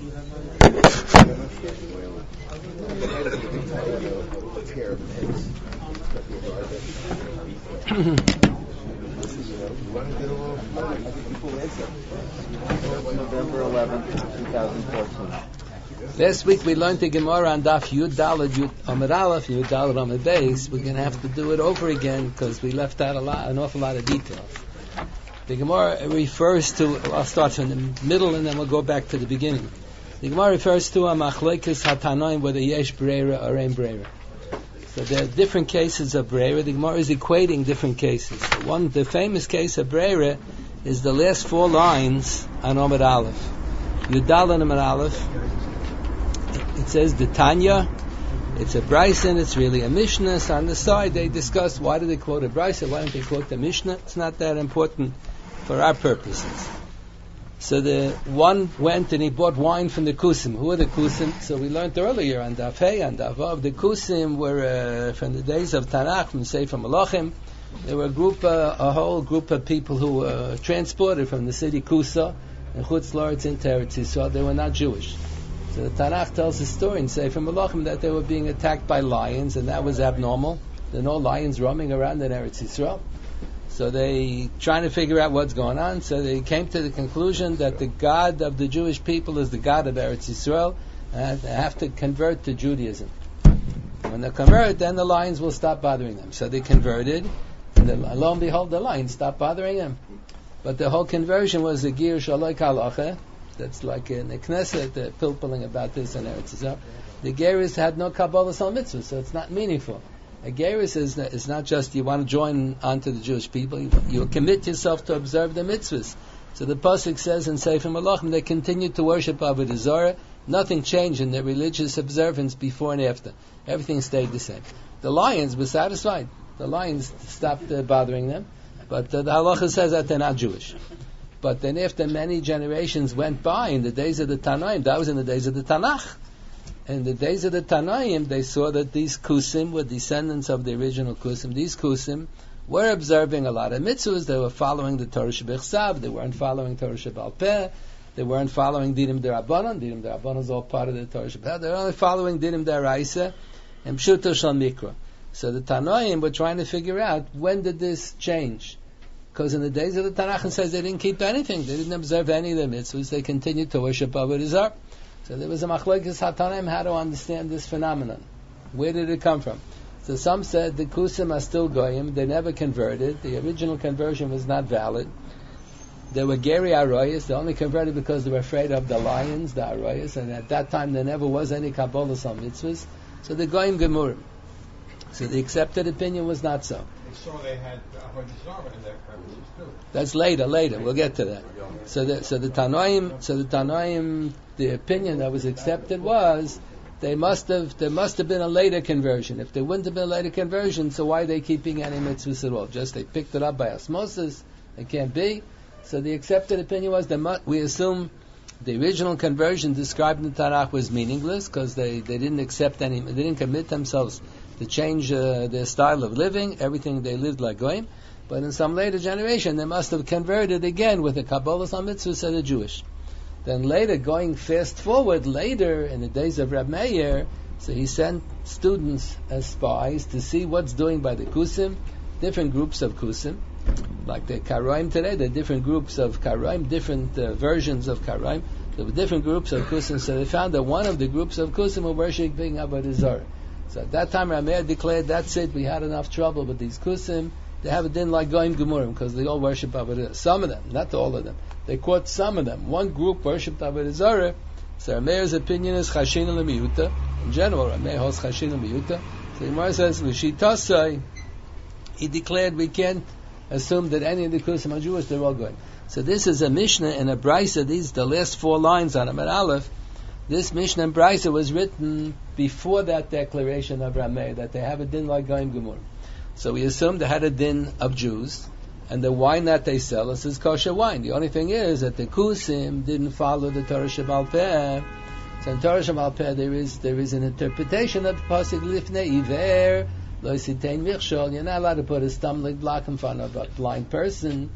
November 11th, 2014. Last week we learned the Gemara on Daf Yud Daled Yud Amud Aleph, Yud Daled Amud Beis. We're going to have to do it over again because we left out an awful lot of details. The Gemara refers to, I'll start from the middle and then we'll go back to the beginning. The Gemara refers to a machlokes hatanoim, whether yesh breira or ein breira. So there are different cases of breira. The Gemara is equating different cases. The famous case of breira is the last four lines on Amud Aleph. Yud Daled Amud Aleph. It says the Tanya. It's a Brisa and it's really a Mishnah. So on the side they discuss why do they quote a Brisa, why don't they quote the Mishnah. It's not that important for our purposes. So the one went and he bought wine from the Kusim. Who are the Kusim? So we learned earlier on Daf Hey and Daf Vav. The Kusim were from the days of Tanakh, from Sefer Malachim. They were a whole group of people who were transported from the city Kusa and Chutz La'aretz into Eretz Yisrael. They were not Jewish. So the Tanakh tells the story in Sefer Malachim that they were being attacked by lions, and that was abnormal. There are no lions roaming around in Eretz Yisrael. So they trying to figure out what's going on. So they came to the conclusion that the God of the Jewish people is the God of Eretz Yisrael, and they have to convert to Judaism. When they convert, then the lions will stop bothering them. So they converted, and lo and behold, the lions stopped bothering them. But the whole conversion was a gir shaloi kalacha. That's like in the Knesset, they're pilpulling about this in Eretz Yisrael. The Geras had no Kabbalah Sal Mitzvah, so it's not meaningful. A Geras is not just you want to join onto the Jewish people, you commit yourself to observe the mitzvahs. So the Pasuk says in Sefer Malachim, they continued to worship Avodah Zarah. Nothing changed in their religious observance before and after. Everything stayed the same. The lions were satisfied. The lions stopped bothering them, but the halacha says that they're not Jewish. But then after many generations went by, in the days of the Tanaim, that was in the days of the Tanakh. In the days of the Tanaim, they saw that these Kusim were descendants of the original Kusim. These Kusim were observing a lot of mitzvahs. They were following the Torah Shebechsav. They weren't following Torah Shebal Peh. They weren't following Dinim D'Rabbanan. Dinim D'Rabbanan is all part of the Torah Shebechsav. They were only following Dinim D'Oraisa and Pshuto Shal Mikra. So the Tanaim were trying to figure out, when did this change? Because in the days of the Tanakh it says they didn't keep anything. They didn't observe any of the mitzvahs. They continued to worship Avodah Zarah. So there was a machlokes hatanaim how to understand this phenomenon. Where did it come from? So some said the Kusim are still goyim. They never converted. The original conversion was not valid. They were Geri Aroyas. They only converted because they were afraid of the lions, the Aroyas. And at that time there never was any Kabbalah Sal Mitzvahs. So the goyim gemurim. So the accepted opinion was not so. So they had Avodah Zarah in their premises too. That's later. We'll get to that. So the Tanoim, the opinion that was accepted was there must have been a later conversion. If there wouldn't have been a later conversion, so why are they keeping any mitzvahs at all? Just they picked it up by osmosis. It can't be. So the accepted opinion was we assume the original conversion described in the Tanakh was meaningless because they didn't accept any. They didn't commit themselves to change their style of living. Everything they lived like goyim. But in some later generation, they must have converted again with the Kabbalah Sal Mitzvah, so they're Jewish. Then later, going fast forward, later in the days of Reb Meir, so he sent students as spies to see what's doing by the Kusim, different groups of Kusim, like the Karaim today. There are different groups of Karaim, different versions of Karaim. There were different groups of Kusim. So they found that one of the groups of Kusim were worshipping Avodah Zarah. So at that time, Reb Meir declared, that's it, we had enough trouble with these Kusim. They have a din like Goyim Gemurim because they all worship Avodah. Some of them, not all of them. They quote some of them. One group worshipped Avodah Zarah. So Reb Meir's opinion is Chashina L'Miyuta. In general, Reb Meir holds Chashina L'Miyuta. So the Gemara says, L'Shitasai, he declared we can't assume that any of the Kusim are Jewish, they're all Goyim. So this is a Mishnah and a Brisa. These the last four lines on Amud Aleph. This Mishnah and Brisa was written before that declaration of Reb Meir that they have a din like Goyim Gemurim. So we assume they had a din of Jews, and the wine that they sell is kosher wine. The only thing is that the Kusim didn't follow the Torah Shebal Peh. So in Torah Shebal Peh there is an interpretation of the pasuk Lifnei Iver Lo Sitein Michshol. You're not allowed to put a stumbling block in front of a blind person.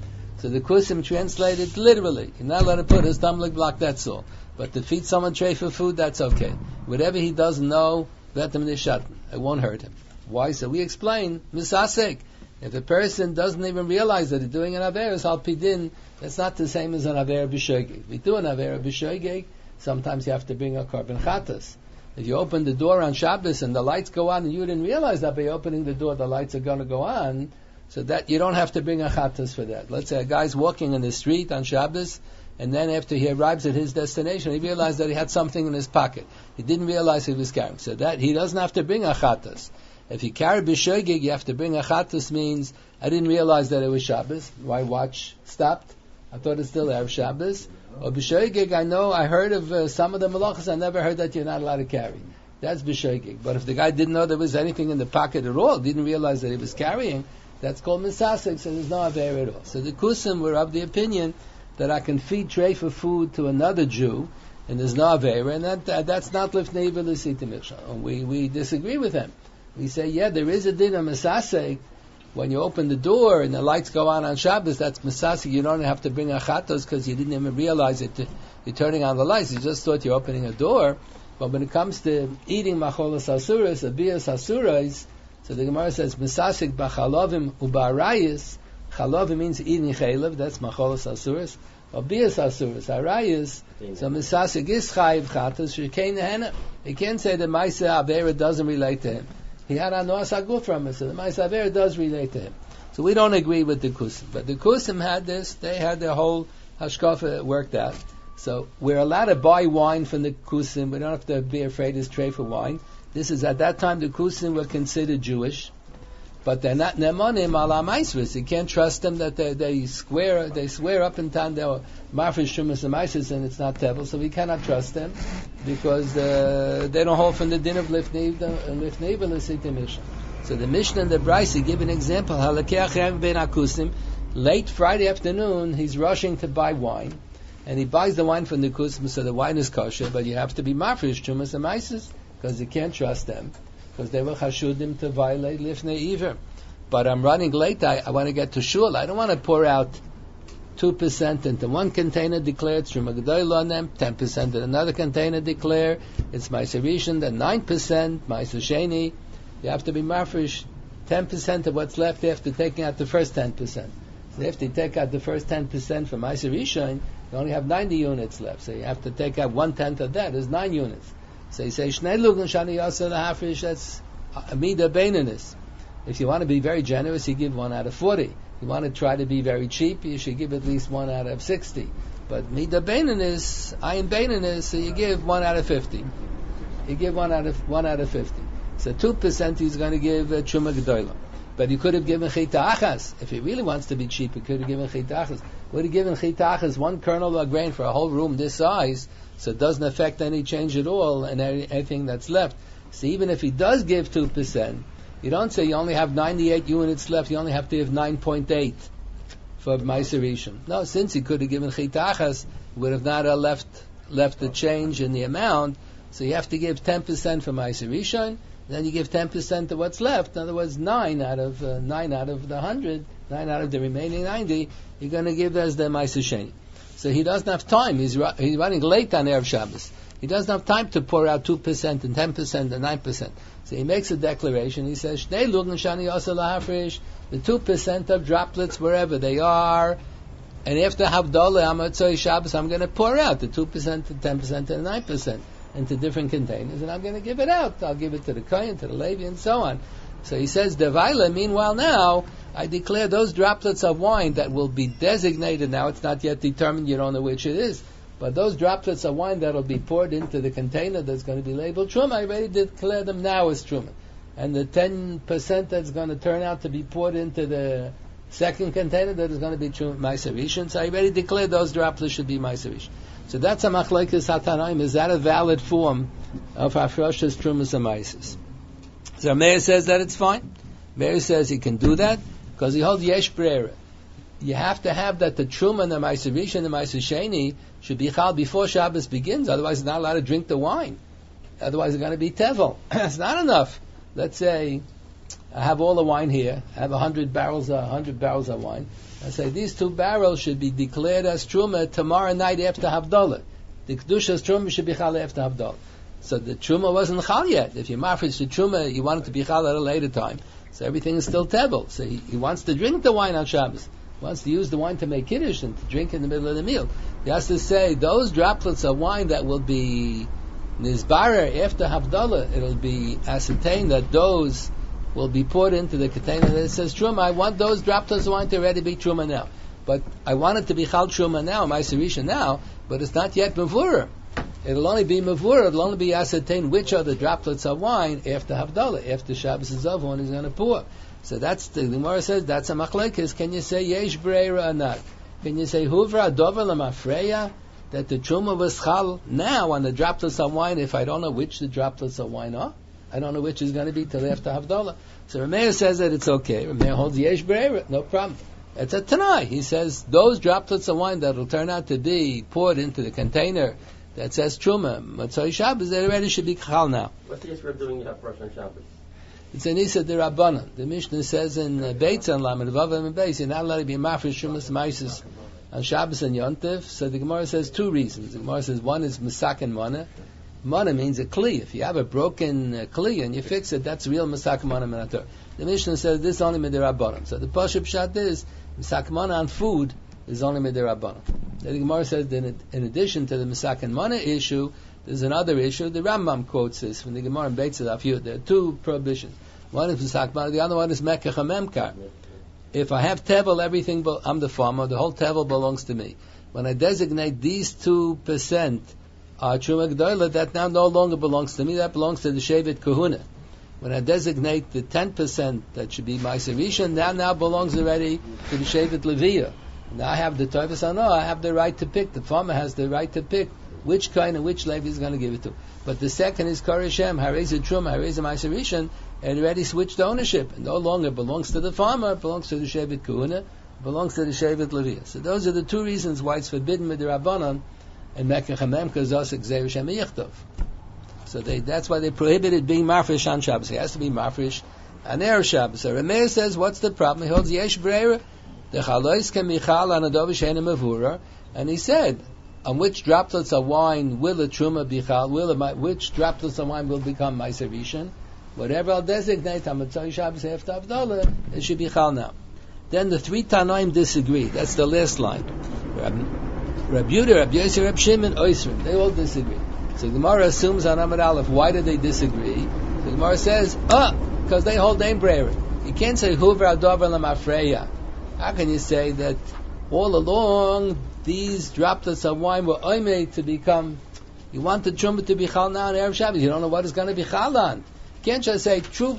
So the Kusim translated literally. You're not allowed to put his stumbling block, that's all. But to feed someone tray for food, that's okay. Whatever he doesn't know, let him nishatan. It won't hurt him. Why? So we explain, misasek. If a person doesn't even realize that he's doing an Averis al Pidin, that's not the same as an Aver B'Shoigeg. We do an Aver B'Shoigeg, sometimes you have to bring a Korban Chatas. If you open the door on Shabbos and the lights go on and you didn't realize that by opening the door the lights are going to go on, so that you don't have to bring a Chatas for that. Let's say a guy's walking in the street on Shabbos, and then after he arrives at his destination, he realized that he had something in his pocket. He didn't realize he was carrying. So that he doesn't have to bring a Chatas. If you carry B'Shoigeg, you have to bring a Chatas, means I didn't realize that it was Shabbos. My watch stopped. I thought it's still Erev Shabbos. Or B'Shoigeg, I heard of some of the malachas, I never heard that you're not allowed to carry. That's B'Shoigeg. But if the guy didn't know there was anything in the pocket at all, didn't realize that he was carrying, that's called Misasek, so there's no Aver at all. So the Kusim were of the opinion that I can feed tray for food to another Jew, and there's no Aver, and that's not Lifnei V'Lisiti Michshel. We disagree with them. We say, yeah, there is a din of Misasek. When you open the door and the lights go on Shabbos, that's Misasek. You don't have to bring a Chatos because you didn't even realize it. You're turning on the lights. You just thought you're opening a door. But when it comes to eating Macholas Asuras, Abiyas Asurais, so the Gemara says, Misasek B'chalovim U'ba'arayis. Chalovim means eating chaylev, that's Macholas Asuras. Abiyas Asuras, Arayis. So Misasek is Chayiv Chatos, Shekei Nehena. He can't say that Maisa Avera doesn't relate to him. He had Anoas Aguf from it, so the Ma'aseh Aver does relate to him. So we don't agree with the Kusim. But the Kusim had this, they had their whole Hashkafa worked out. So we're allowed to buy wine from the Kusim, we don't have to be afraid it's tray for wine. This is, at that time, the Kusim were considered Jewish, but they're not Nemonim ala Maisvis. You can't trust them that they swear up and down they're Marfish Shumas and Maisis and it's not Tevel, so we cannot trust them because they don't hold from the din of Lifnei V'Lisiti Mishnah. So the Mishnah and the Brisa give an example. Halakeach ben Akusim, late Friday afternoon, he's rushing to buy wine, and he buys the wine from the Kusim, so the wine is kosher, but you have to be Marfish Shumas and Maisis because you can't trust them, because they were chashudim to violate Lifnei Iver. But I'm running late, I want to get to shul, I don't want to pour out 2% into one container, declare it's Truma Gedolah on them, 10% in another container, declare it's Ma'aser Rishon, then 9%, Ma'aser Sheni. You have to be mafresh 10% of what's left after taking out the first 10%. So if you take out the first 10% from Ma'aser Rishon, you only have 90 units left, so you have to take out 1/10 of that, is 9 units. So you say, Shnei Lugan Shani Yasa L'Hafrish, that's Amida Beinanis. If you want to be very generous, you give 1 out of 40. If you want to try to be very cheap, you should give at least 1 out of 60. But Mida Beinanis, Ayin Beinanis, so you give 1 out of 50. You give 1 out of 50. So 2% he's going to give Truma Gedolah. But he could have given Chita Achas. If he really wants to be cheap, he could have given Chita Achas. Would have given Chita Achas 1 kernel of grain for a whole room this size, so it doesn't affect any change at all and anything that's left. So even if he does give 2%, you don't say you only have 98 units left, you only have to give 9.8 for Ma'aser Rishon. No, since he could have given Chita Achas, he would have not left the change in the amount, so you have to give 10% for Ma'aser Rishon, then you give 10% of what's left. In other words, 9 out of the 100, 9 out of the remaining 90, you're going to give as the Ma'aser Sheni. So he doesn't have time. He's running late on Erev Shabbos. He doesn't have time to pour out 2% and 10% and 9%. So he makes a declaration. He says, Shnei Lugan Shani Yasa L'Hafrish, the 2% of droplets wherever they are, and after Havdalah Amatzoi Shabbos, I'm going to pour out the 2%, the 10%, and the 9% into different containers, and I'm going to give it out. I'll give it to the Kohen, to the Levi, and so on. So he says, Devaila, meanwhile now, I declare those droplets of wine that will be designated, now it's not yet determined, you don't know which it is, but those droplets of wine that will be poured into the container that's going to be labeled Truma, I already declare them now as Truma. And the 10% that's going to turn out to be poured into the second container that is going to be Truma Ma'aser Rishon, so I already declared those droplets should be Ma'aser Rishon. So that's a machlekes hatanaim. Is that a valid form of hafrashas trumas and maises? So Meir says that it's fine. Meir says he can do that because he holds yesh brera. You have to have that the truma and the ma'aser rishon and the ma'aser sheni should be chal before Shabbos begins. Otherwise, you're not allowed to drink the wine. Otherwise, it's going to be tevel. It's not enough. Let's say I have all the wine here. I have 100 barrels of wine. I say these 2 barrels should be declared as truma tomorrow night after Havdalah. The kedusha's truma should be chal after Havdalah. So the truma wasn't chal yet. If you mafresh the truma, you want it to be chal at a later time. So everything is still tevel. So he wants to drink the wine on Shabbos. He wants to use the wine to make kiddush and to drink in the middle of the meal. He has to say those droplets of wine that will be nizbarer after Havdalah, it'll be ascertained that those will be poured into the container that says truma. I want those droplets of wine to already be truma now. But I want it to be chal truma now, my serisha now, but it's not yet mavura. It'll only be mavura, it'll only be ascertained which are the droplets of wine after Havdalah, after Shabbos is over when he's going to pour. So that's, the Gemara says, that's a machlekes. Can you say yesh breira or not? Can you say huvra dover lamafreya? That the truma was chal now on the droplets of wine if I don't know which the droplets of wine are? I don't know which is going to be till after Havdalah. So Rameir says that it's okay. Rameir holds yesh breira, no problem. It's a Tanai. He says those droplets of wine that will turn out to be poured into the container that says Truma, Matzoi Shabbos, they already should be Chal now. What's the issue of doing it first on Shabbos? It's an Isa de Rabbanan. The Mishnah says in Beitz and Lamed Vav and Beis, you're not allowed to be mafresh Shumas Maisis on Shabbos and Yontif. So the Gemara says 2 reasons. The Gemara says one is Masak and Mana. Mana means a Kli. If you have a broken Kli and you fix it, that's real Masak Mana Menator. The Mishnah says this is only Midirabbanan. So the Pashup Pshat is Masak Mana on food is only Midirabbanan. The Gemara says that in addition to the Masak and Mana issue, there's another issue. The Rambam quotes this from the Gemara in Beit Tzadaf. There are 2 prohibitions. One is Masak Mana, the other one is Mekach HaMemkar. If I have Tevel, everything, I'm the farmer, the whole Tevel belongs to me. When I designate these 2% Truma G'dola, that now no longer belongs to me, that belongs to the Shevet Kahuna. When I designate the 10% that should be my Rishon, that now belongs already to the Shevet Leviah. Now I have the Toivus, I have the right to pick, the farmer has the right to pick which kind and which Levi is going to give it to. But the second is Korashem, Hareza Truma, Hareza Ma'aser Rishon, and already switched ownership. It no longer belongs to the farmer, it belongs to the Shevet Kahuna, it belongs to the Shevet Leviah. So those are the 2 reasons why it's forbidden with the Rabbanon and Mekach HaMemkar Zosek Zeh Shem Yichtov. So that's why they prohibited being mafresh on Shabbos. He has to be mafresh on Erev Shabbos. So Rameir says, what's the problem? He holds yesh breira. The chalois can be chal on a dovish and a mavura. And he said, on which droplets of wine will a truma be chal? Which droplets of wine will become ma'aser rishon? Whatever I'll designate on Matzoi Shabbos after Havdalah, it should be chal now. Then the 3 Tanoim disagree. That's the last line. Reb Yehuda, Reb Yosef, Reb Shimon, Oisrim. They all disagree. So the Gemara assumes on Amud Aleph, why do they disagree? The Gemara says, because they hold name breira. You can't say Huvra Dover Lamafreya. How can you say that all along these droplets of wine were oimei to become? You want the truma to be chal now on Erev Shabbos. You don't know what it's going to be chal on. You can't just say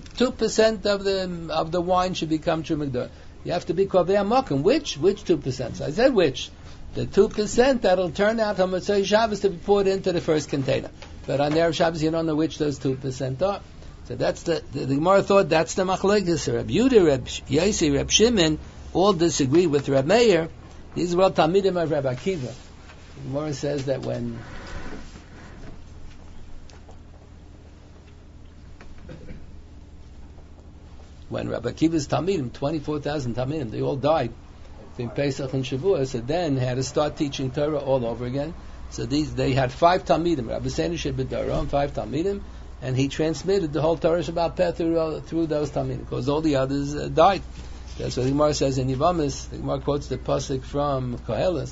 2% of the wine should become truma gdor. You have to be kovei mokum. Which 2%? So I said which. The 2% that'll turn out on Matzoi Shabbos to be poured into the first container. But on Erev Shabbos, you don't know which those 2% are. So that's the Gemara thought that's the machlekes. Reb Yehuda, Reb Yosef, Reb Shimon all disagree with Reb Meir. These are all Talmidim of Reb Akiva. The Gemara says that when Reb Akiva's Talmidim, 24,000 Talmidim, they all died between Pesach and Shavuot, so then had to start teaching Torah all over again. So they had 5 Talmidim, Rabbi Senish B'Daron, 5 Talmidim, and he transmitted the whole Torah Shabbat Peh through those Talmidim, because all the others died. That's what the Gemara says in Yivamis. The Gemara quotes the pasuk from Koheles.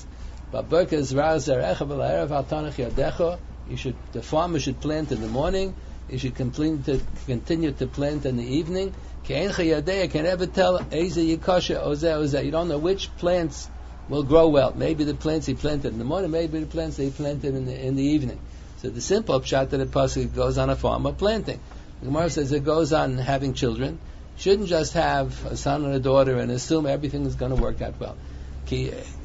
The farmer should plant in the morning. He should continue to plant in the evening. You can never tell you don't know which plants will grow well. Maybe the plants he planted in the morning, maybe the plants he planted in the evening. So the simple pshat of the pasuk goes on a farmer planting. The Gemara says it goes on having children. Shouldn't just have a son and a daughter and assume everything is going to work out well. So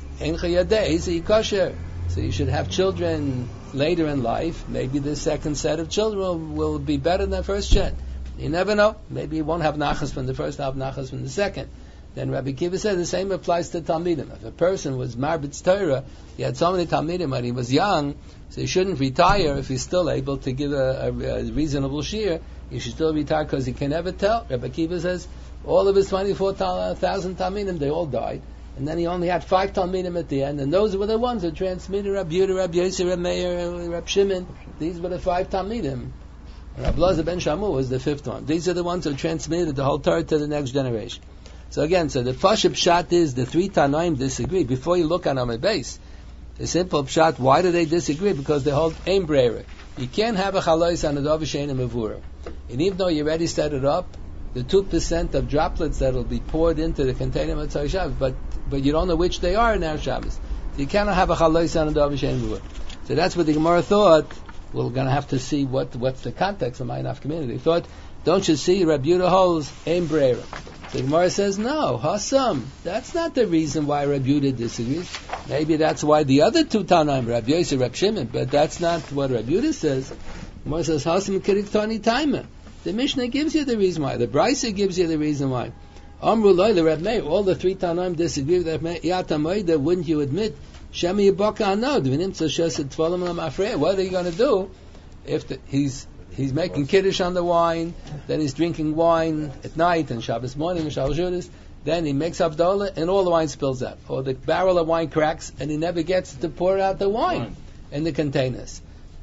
you should have children later in life. Maybe the second set of children will be better than the first gen. You never know. Maybe you won't have nachas from the first, have nachas from the second. then Rabbi Kiva said the same applies to Talmidim. If a person was Marbitz Torah, he had so many Talmidim when he was young, so he shouldn't retire if he's still able to give a reasonable shir. He should still retire because he can never tell. Rabbi Kiva says all of his 24,000 Talmidim, they all died. And then he only had 5 Talmidim at the end, and those were the ones who transmitted Rabbi Yehuda, Rabbi Yosef, Rabbi Meir, Rabbi Shimon. These were the 5 Talmidim. Rabbi Elazar ben Shamu was the 5th one. These are the ones who transmitted the whole Torah to the next generation. So again, the Pashut Pshat is the 3 Tanoim disagree. Before you look on Amud Beis, the simple Pshat, why do they disagree? Because they hold Ein Breira. You can't have a Chalois on a Dov Shein and Mevura. And even though you already set it up, the 2% of droplets that will be poured into the container of Motzei Shabbos, but you don't know which they are in our Shabbos. So you cannot have a Chalois on a Dov Shein and Mevura. So that's what the Gemara thought. We're going to have to see what's the context of my enough community. They thought, don't you see, Rabbi Yehuda holds Ein Breira. The Gemara says, no, Hassam. That's not the reason why Rabbi Yehuda disagrees. Maybe that's why the other 2 Tanaim, Rabbi Yosef, Rabbi Shimon, but that's not what Rabbi Yehuda says. The Gemara says, Hassam Kiriktani Taima. The Mishnah gives you the reason why. The Brisa gives you the reason why. Amru Loila, Rabbi Meir, all the 3 Tanaim disagree with Rabbi Meir. Yatamoida, wouldn't you admit, Shemi Yibaka Anod, Vinim Tzoshes Tvolim Lamafreya. What are you going to do if he's making Kiddush on the wine, then he's drinking wine at night and Shabbos morning and Shabbos Judas, then he makes Havdalah and all the wine spills out. Or the barrel of wine cracks and he never gets to pour out the wine in the containers.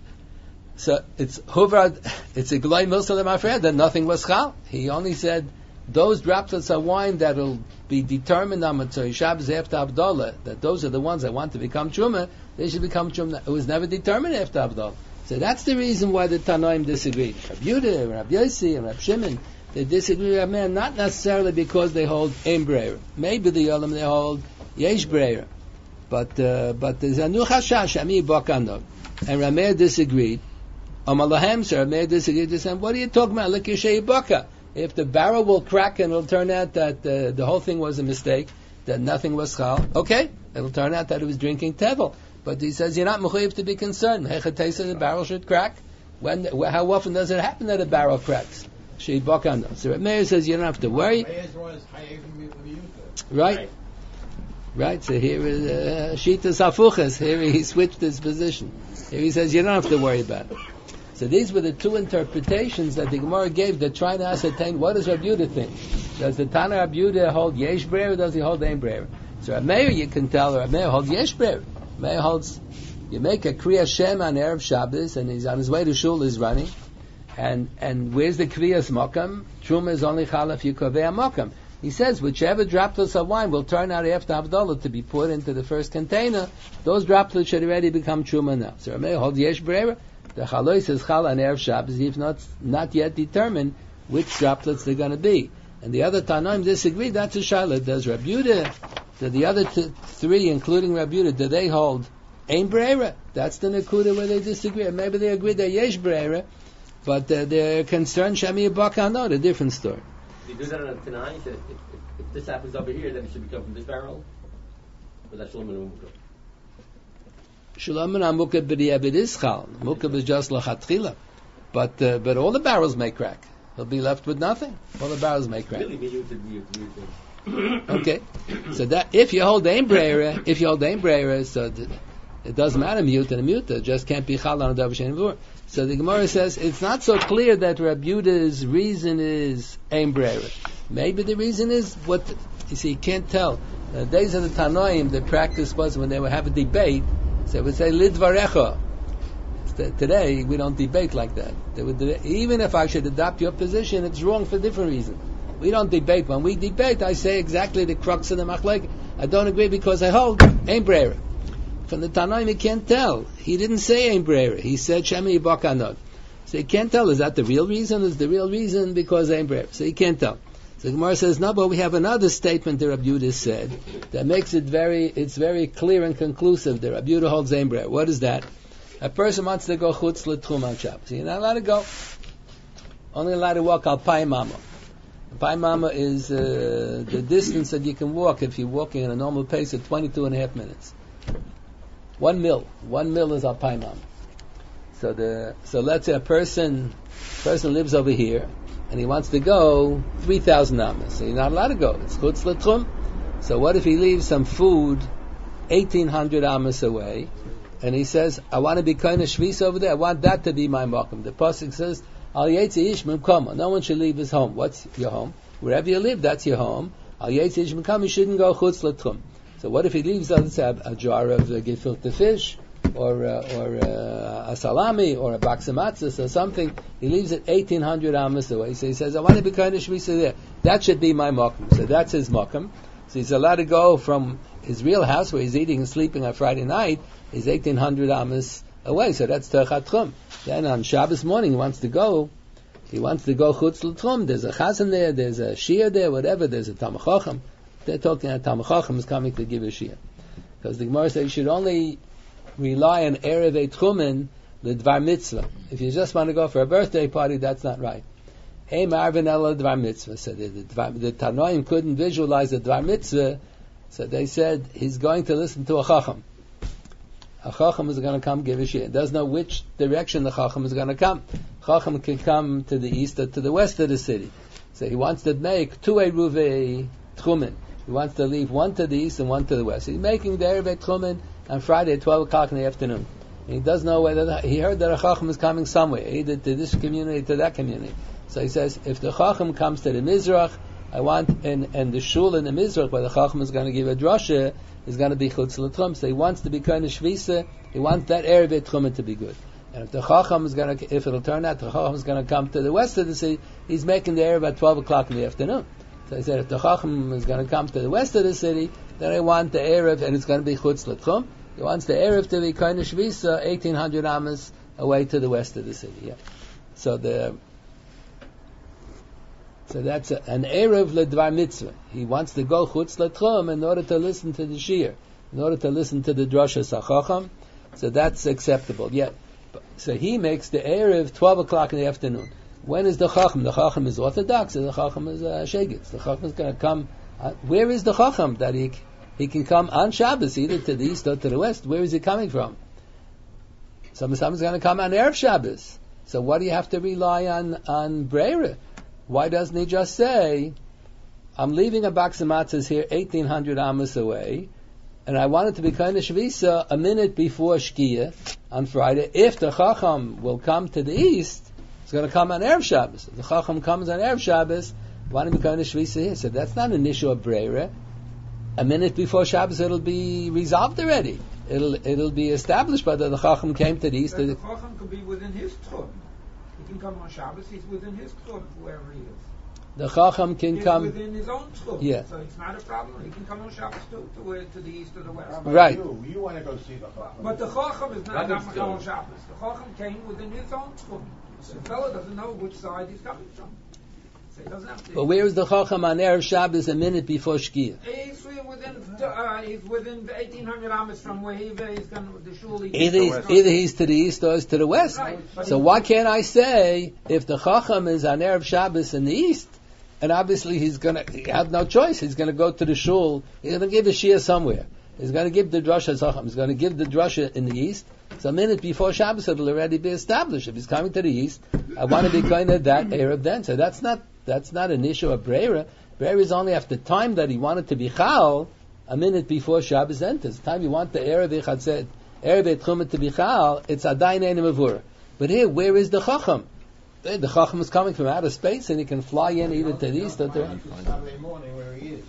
So it's a Gloi Milsa Lamafreya, that nothing was Chal. He only said those droplets of wine that will be determined on Motzei Shabbos after Havdalah, that those are the ones that want to become Truma, they should become Truma. It was never determined after Havdalah. So that's the reason why the Tanoim disagree. Rabbi Yehuda, Rabbi Yossi, and Rabbi Shimon, they disagree with Rabbi Meir, not necessarily because they hold Ein Breira. Maybe the Yolim they hold Yesh Breira. But there's a new Chashash, Ami Bakandov. And Rabbi Meir disagreed. Amalahem, sir, Rabbi Meir disagreed. They said, what are you talking about? Look, Yeshei Baka. If the barrel will crack and it'll turn out that the whole thing was a mistake, that nothing was Chal, okay, it'll turn out that it was drinking Tevel. But he says you're not mechuyev to be concerned. The barrel should crack. How often does it happen that a barrel cracks? So Rabbi Meir says you don't have to worry. Right. So here is Shitas Hafuchas. Here he switched his position. Here he says you don't have to worry about it. So these were the 2 interpretations that the Gemara gave that trying to ascertain what does Rabbi Yehuda think. Does the Tana Rabbi Yehuda hold Yesh Breira or does he hold Ein Breira? So Rabbi Meir, you can tell Rabbi Meir holds Yesh Breira. Meir holds, you make a Kriya Shem on Erev Shabbos and he's on his way to Shul, he's running. And where's the Kriyas Mokam? Truma is only Chal if you Kovei Mokam. He says whichever droplets of wine will turn out after Havdalah to be put into the first container, those droplets should already become Truma now. So Rabbi Meir holds Yesh Breira. The Chalois is Chal on Erev Shabbos, if not yet determined which droplets they're going to be. And the other Tanoim disagree, that's a Shaila. Does Rabbi Yehuda, do the other 3, including Rabbi Yehuda, do they hold Ein Breira? That's the Nakuda where they disagree. Maybe they agree they're Yesh Breira, but they're concerned Shami Yibaka Anod, a different story. You do that on a Tanai, if this happens over here, then it should become from this barrel? Or that's Shalom and Mukah? Shalom and Mukah b'di'abed is Chal. Mukah is just Lachatchila. But all the barrels may crack. He'll be left with nothing. All the barrels may crack. Really, Okay. So that, if you hold Ein Breira, so it doesn't matter, mute and a mute, it just can't be Chal on a Dov Shein Mevura. So the Gemara says, it's not so clear that Rabbi Yehuda's reason is Ein Breira. Maybe the reason is you can't tell. The days of the Tanoim, the practice was when they would have a debate, so they would say, Lidvarecha. Today, we don't debate like that. Even if I should adopt your position, it's wrong for a different reason. We don't debate. When we debate, I say exactly the crux of the machlek. I don't agree because I hold Ein Breira. From the Tanoim, you can't tell. He didn't say Ein Breira. He said Shemi Yibaka Anod. So you can't tell. Is that the real reason? Is the real reason because Ein Breira? So you can't tell. So the Gemara says, no, but we have another statement that Rabbi Yehuda said that makes it very clear and conclusive that Rabbi Yehuda holds Ein Breira. What is that? A person wants to go chutz l'tchum on Shabbos. You're not allowed to go. Only allowed to walk al pai mama. Pai mama is the distance that you can walk if you're walking at a normal pace of 22.5 minutes. 1 mil. 1 mil is al pai mama. So let's say a person lives over here, and he wants to go 3,000 amas. So you're not allowed to go. It's chutz l'tchum. So what if he leaves some food 1,800 amas away, and he says, I want to be kind of shvis over there. I want that to be my makom. The pasuk says, Al yetzi ish mimkoma. No one should leave his home. What's your home? Wherever you live, that's your home. Al yetzi ish mimkoma. You shouldn't go chutz l'tchum. So what if he leaves, let's say, a jar of gefilte fish, or a salami, or a box of matzahs, or something? He leaves it 1,800 amas away. So he says, I want to be kind of shvis there. That should be my makom. So that's his makom. So he's allowed to go from his real house where he's eating and sleeping on Friday night is 1,800 amas away. So that's Terchat Tchum. Then on Shabbos morning he wants to go chutz l'tchum. There's a chazan there, there's a shir there, whatever. There's a Talmid Chacham. They're talking that Talmid Chacham is coming to give a shir. Because the Gemara says you should only rely on Erev Tchumen l'dvar mitzvah. If you just want to go for a birthday party, that's not right. Hey, Marvin Ella Dvar Mitzvah. So the Tanoim couldn't visualize the Dvar Mitzvah, so they said he's going to listen to a Chacham. A Chacham is going to come give a shir. He doesn't know which direction the Chacham is going to come. Chacham can come to the east or to the west of the city. So he wants to make two Eruvei Tchumen. He wants to leave one to the east and one to the west. He's making the Eruvei Tchumen on Friday at 12 o'clock in the afternoon. And he doesn't know whether he heard that a Chacham is coming somewhere, either to this community, to that community. So he says, if the Chacham comes to the Mizrach, I want, and the shul in the Mizrach where the Chacham is going to give a drasha is going to be chutz l'tchum. So he wants to be kind of shvisa. He wants that Erev Tchumen to be good. And if the Chacham is going to, if it'll turn out the Chacham is going to come to the west of the city, he's making the Erev at 12 o'clock in the afternoon. So he said, if the Chacham is going to come to the west of the city, then I want the Erev, and it's going to be chutz l'tchum. He wants the Erev to be kind of shvisa, 1,800 amas away to the west of the city. Yeah. So that's an Erev l'dvar mitzvah. He wants to go chutz l'tchum in order to listen to the shir, in order to listen to the drasha sachacham. So that's acceptable. Yeah. So he makes the Erev 12 o'clock in the afternoon. When is the Chacham? The Chacham is Orthodox, and the Chacham is Shegitz. The Chacham is going to come. Where is the Chacham that he can come on Shabbos, either to the east or to the west? Where is he coming from? Someone's going to come on Erev Shabbos. So what do you have to rely on Breira? Why doesn't he just say, I'm leaving a box of matzahs here 1,800 amas away, and I want it to be kind of shvisa a minute before Shkia on Friday. If the Chacham will come to the east, it's going to come on Erev Shabbos. If the Chacham comes on Erev Shabbos, why don't we kind of shvisa here? So that's not an issue of Breira. A minute before Shabbos, it'll be resolved already. It'll be established whether the Chacham came to the east. The Chacham could be within his tchum. He can come on Shabbos. He's within his tchum, wherever he is. The Chacham can come within his own tchum. Yeah. So it's not a problem. He can come on Shabbos too, to the east or the west. Right. You want to go see the Chacham. But the Chacham is not coming on Shabbos. The Chacham came within his own tchum. The fellow doesn't know which side he's coming from. So he doesn't have to. But where is the Chacham on Erev Shabbos a minute before Shkia? He's within 1,800 amas from where he's going to the shul. Either he's to the east or he's to the west. Right. So why can't I say, if the Chacham is on Erev Shabbos in the east, and obviously he have no choice, he's going to go to the shul, he's going to give a shia somewhere. He's going to give the drasha Chacham, he's going to give the drasha in the east. So a minute before Shabbos it'll already be established. If he's coming to the east, I want to be kind of that Erev then. So that's not an issue of Breira. Breira is only after the time that he wanted to be Chal, a minute before Shabbos enters. The time you want the Erev Tchumen to be Chal, it's Adayin Ein Mavura. But here, where is the Chacham? The Chacham is coming from outer space, and he can fly in either to the east or to the west. Saturday morning where he is.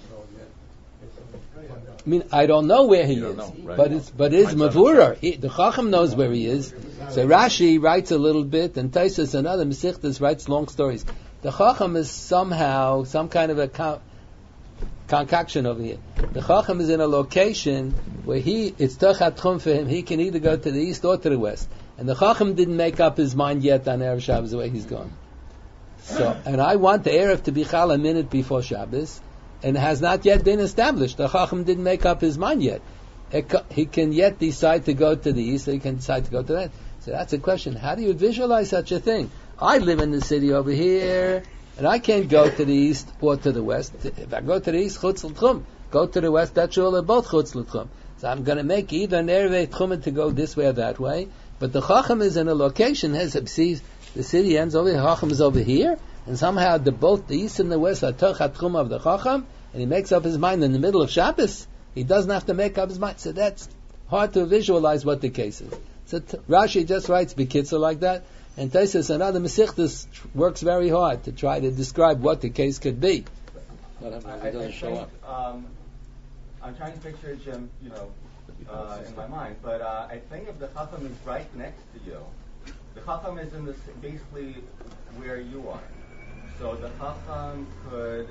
I mean, I don't know where he is, right? but it's Mavura. The Chacham knows where he is. So Rashi writes a little bit, and Taisus and other Mesichtas writes long stories. The Chacham is somehow some kind of a concoction over here. The Chacham is in a location where it's Terchat Tchum for him. He can either go to the east or to the west. And the Chacham didn't make up his mind yet on Erev Shabbos the way he's going. So, and I want the Erev to be Chal a minute before Shabbos, and it has not yet been established. The Chacham didn't make up his mind yet. He can yet decide to go to the east, or he can decide to go to the west. So that's a question. How do you visualize such a thing? I live in the city over here, and I can't go to the east or to the west. If I go to the east, chutz l'tchum. Go to the west, that's all both chutz l'tchum. So I'm going to make either an Erev Tchumen to go this way or that way. But the Chacham is in a location, the city ends over here, Chacham is over here, and somehow both the east and the west are Toch HaTchum of the Chacham, and he makes up his mind in the middle of Shabbos, he doesn't have to make up his mind. So that's hard to visualize what the case is. So Rashi just writes B'Kitzur like that, and Tosfos and other Mesichtas works very hard to try to describe what the case could be. I think, I'm trying to picture Jim, in my mind, but I think if the Chacham is right next to you, the Chacham is basically where you are. So the Chacham could,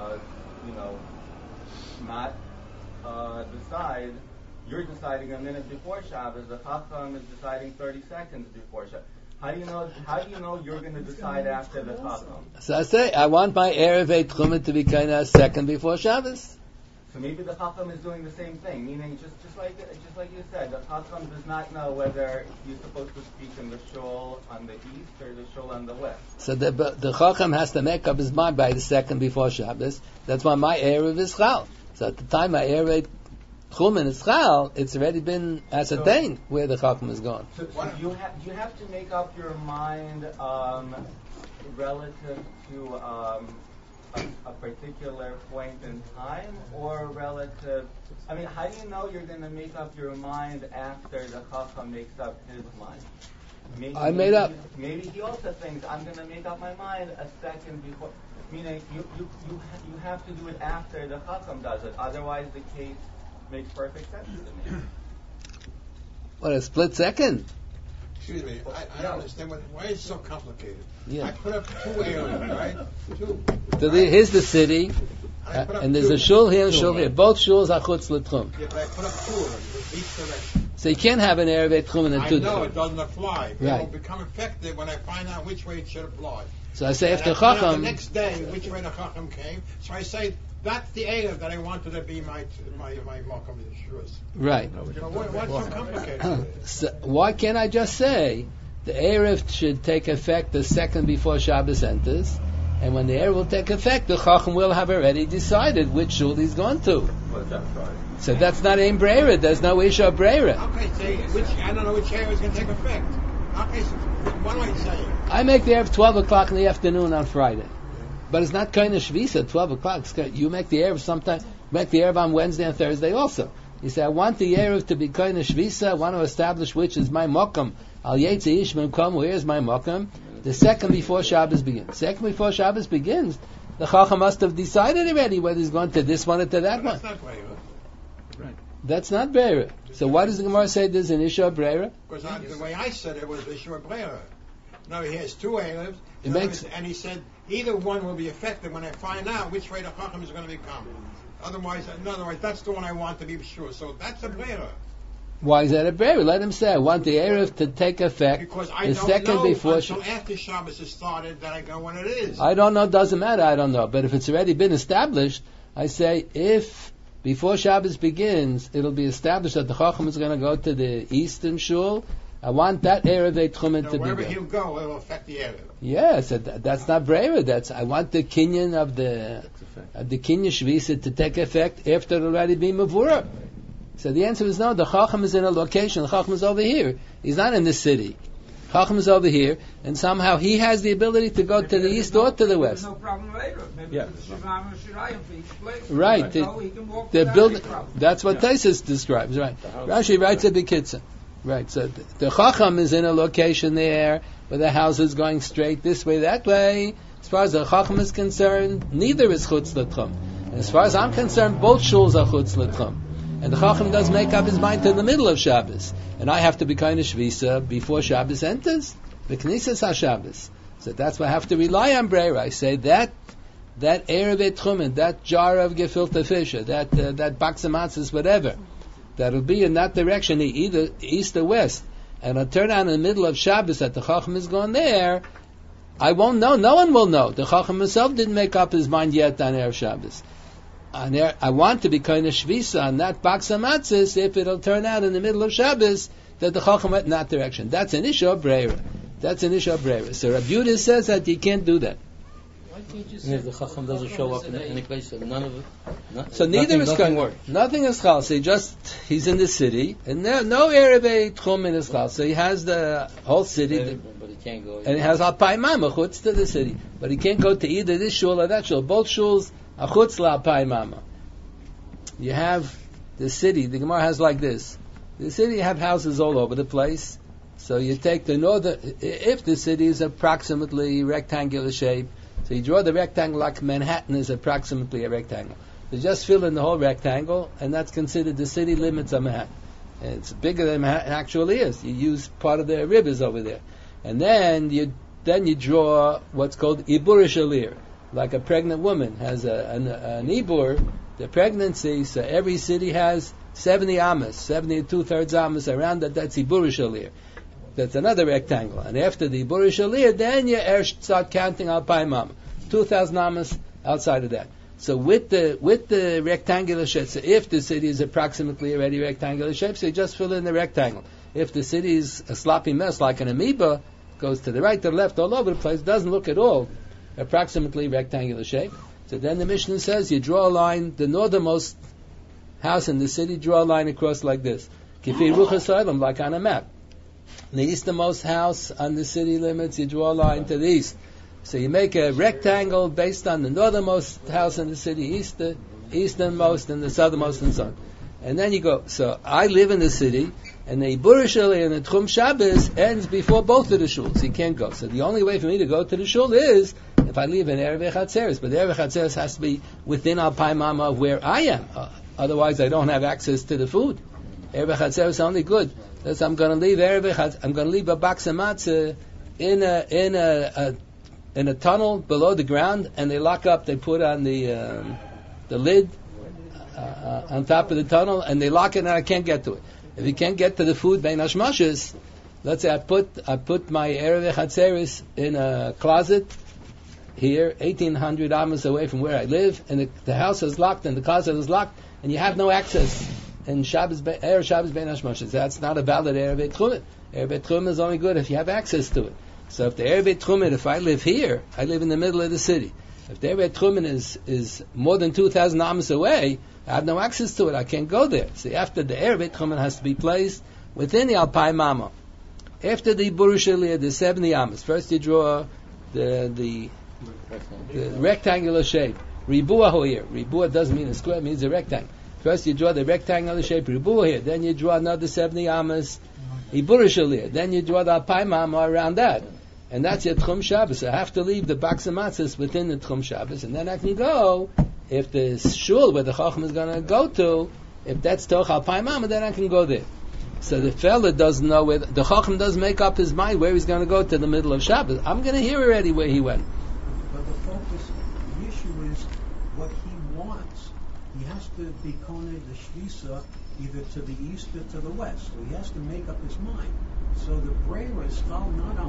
not decide. You're deciding a minute before Shabbos. The Chacham is deciding 30 seconds before Shabbos. How do you know you're going to decide after the Chacham? So I say, I want my Erev Tchumen to be kind of a second before Shabbos. So maybe the Chacham is doing the same thing, meaning just like you said, the Chacham does not know whether he's supposed to speak in the shul on the east or the shul on the west. So the Chacham has to make up his mind by the second before Shabbos. That's why my Erev is Chal. So at the time my Erev Tchumen is Chal, it's already been ascertained where the Chacham is going. So you have to make up your mind relative to a particular point in time, or relative. I mean, how do you know you're going to make up your mind after the Chacham makes up his mind? Maybe he also thinks I'm going to make up my mind a second before. Meaning, you have to do it after the Chacham does it. Otherwise, the case makes perfect sense to me. What, a split second? Excuse me, I don't understand why it's so complicated. Yeah. I put up 2 areas, right? 2. So here's the city, and there's a shul here and shul here. Both shuls are chutz l'tchum. Yeah, but I put up 2 of them in each direction. So you can't have an Erev Tchumen and two. I know it doesn't apply. Right. It will become effective when I find out which way it should apply. So I say And after I find out Chacham. the next day which way the Chacham came. So I say that's the area that I wanted to be my Malcolm in Shurus. Right. What's so complicated? So why can't I just say the Erev should take effect the second before Shabbos enters, and when the Erev will take effect, the Chacham will have already decided which shul he's going to. So that's not Ein Breira. There's no Isha Breira. Okay, I don't know which area is going to take effect. Okay, so what am I saying? I make the Erev 12 o'clock in the afternoon on Friday. But it's not kind of Shvisa, 12 o'clock. You make the Erev sometime, make the Erev on Wednesday and Thursday also. You say, I want the Erev to be kind of Shvisa, I want to establish which is my Mokum. Al Yetzi Ish Menkom, where's my Mokum? The second before Shabbos begins. Second before Shabbos begins, the Chacham must have decided already whether he's going to this one or to that one. That's not Breira. Right. That's not Breira. So why does the Gemara say there's an Isha Breira? Because the way I said it was Isha Breira. No, he has 2 Erevs, and he said either one will be effective when I find out which way the Chacham is going to become. Otherwise, that's the one I want to be sure. So that's a Breira. Why is that a Breira? Let him say, I want the Erev to take effect because I the don't second know before until after Shabbos has started that I know when it is. I don't know, doesn't matter, I don't know. But if it's already been established, I say, if before Shabbos begins, it'll be established that the Chacham is going to go to the eastern shul, I want that Erev Tchumen to be wherever there. he'll go, it will affect the Erev. Yes, that's not Breira. I want the kinyan of the kinyan Shvisa to take effect after it already be Mavura. So the answer is no. The Chacham is in a location. The Chacham is over here. He's not in the city. Chacham is over here, and somehow he has the ability to go to the east or to the west. There's no problem later. Maybe there's a Shemam or Shirayim for each place. Right. So he can walk The without building. any problem. That's what Tosfos describes. Right. Rashi writes a B'Kitzur. Right. So the Chacham is in a location there where the house is going straight this way, that way. As far as the Chacham is concerned, neither is chutz l'tchum. And as far as I'm concerned, both shuls are chutz l'tchum. And the Chacham does make up his mind in the middle of Shabbos. And I have to be kind of Shvisa before Shabbos enters. The Knesset HaShabbos. So that's why I have to rely on Breira. I say that Erev Tchumen, that jar of gefilte fish, that box of matzahs, whatever, that'll be in that direction, either east or west. And I'll turn on in the middle of Shabbos that the Chacham is going there. I won't know. No one will know. The Chacham himself didn't make up his mind yet on Erev Shabbos. I want to be kind of Shvisa on that box of matzahs if it'll turn out in the middle of Shabbos that the Chacham went in that direction. That's an Isha Breira. That's an Isha Breira. So Rabbi Yehuda says that you can't do that. Why can't you say the Chacham doesn't show up in any place, so none of it. So neither is nothing Chal. works. Nothing is Chal. So he's in the city, and no Erev Tchum in his Chal. So he has the whole city. But he can't go. And he has Alpai Mama, chutz to the city. But he can't go to either this shul or that shul. Both shuls are chutz la Alpai Mama. You have the city, the Gemara has like this. The city have houses all over the place. So you take the northern, if the city is approximately rectangular shape, so you draw the rectangle like Manhattan is approximately a rectangle. You just fill in the whole rectangle, and that's considered the city limits of Manhattan. And it's bigger than Manhattan actually is. You use part of the rivers over there. And then you draw what's called Ibur Shalir, like a pregnant woman has an Ibur, the pregnancy, so every city has 70 amas, 70 2/3 amas around that, that's Ibur Shalir. That's another rectangle. And after the Ibur Shalir, then you start counting Alpai Mama. 2,000 amas outside of that. So with the rectangular shape, so if the city is approximately already rectangular shape, so you just fill in the rectangle. If the city is a sloppy mess like an amoeba, goes to the right, to the left, all over the place, doesn't look at all approximately rectangular shape. So then the Mishnah says you draw a line, the northernmost house in the city, draw a line across like this. Kifi Ruchas Olam, like on a map. The easternmost house on the city limits, you draw a line to the east. So you make a rectangle based on the northernmost house in the city, easternmost and the southernmost and so on. And then you go, so I live in the city, and the Ibur Shali and the Tchum Shabbos ends before both of the shuls. You can't go. So the only way for me to go to the shul is if I live in Erev Chatzeres. But Erev Chatzeres has to be within Alpai Mama where I am. Otherwise I don't have access to the food. Erev Chatzeres is only good. That's I'm going to leave I'm going to leave a box of matzah in a tunnel below the ground, and they lock up. They put on the lid on top of the tunnel, and they lock it, and I can't get to it. If you can't get to the food, bein hashmashes, let's say I put my Erev Chatzeres in a closet here, 1,800 amas away from where I live, and the house is locked, and the closet is locked, and you have no access. And Erev Shabbos bein hashmashes, that's not a valid Erev Tchumen. Erev Tchumen is only good if you have access to it. So if the Erev Tchumen, if I live here, I live in the middle of the city. If the Erev Tchumen is more than 2,000 amas away, I have no access to it. I can't go there. So after the Erev Tchumen has to be placed within the Alpai Mama. After the Ibur Shalir, the 70 amas. First you draw the rectangular shape. Ribuah here. Ribuah doesn't mean a square; it means a rectangle. First you draw the rectangular shape Ribuah here. Then you draw another 70 amas. Ibur Shalir. Then you draw the Alpai Mama around that. And that's your Tchum Shabbos. I have to leave the box of matzahs within the Tchum Shabbos, and then I can go. If the shul where the Chacham is going to go to, if that's Toch Alpai Mama, then I can go there. So the fella doesn't know where the Chacham does make up his mind where he's going to go to the middle of Shabbos. I'm going to hear already where he went. But the focus, the issue is what he wants. He has to be koneh the shvisa either to the east or to the west. So he has to make up his mind. So the brera is not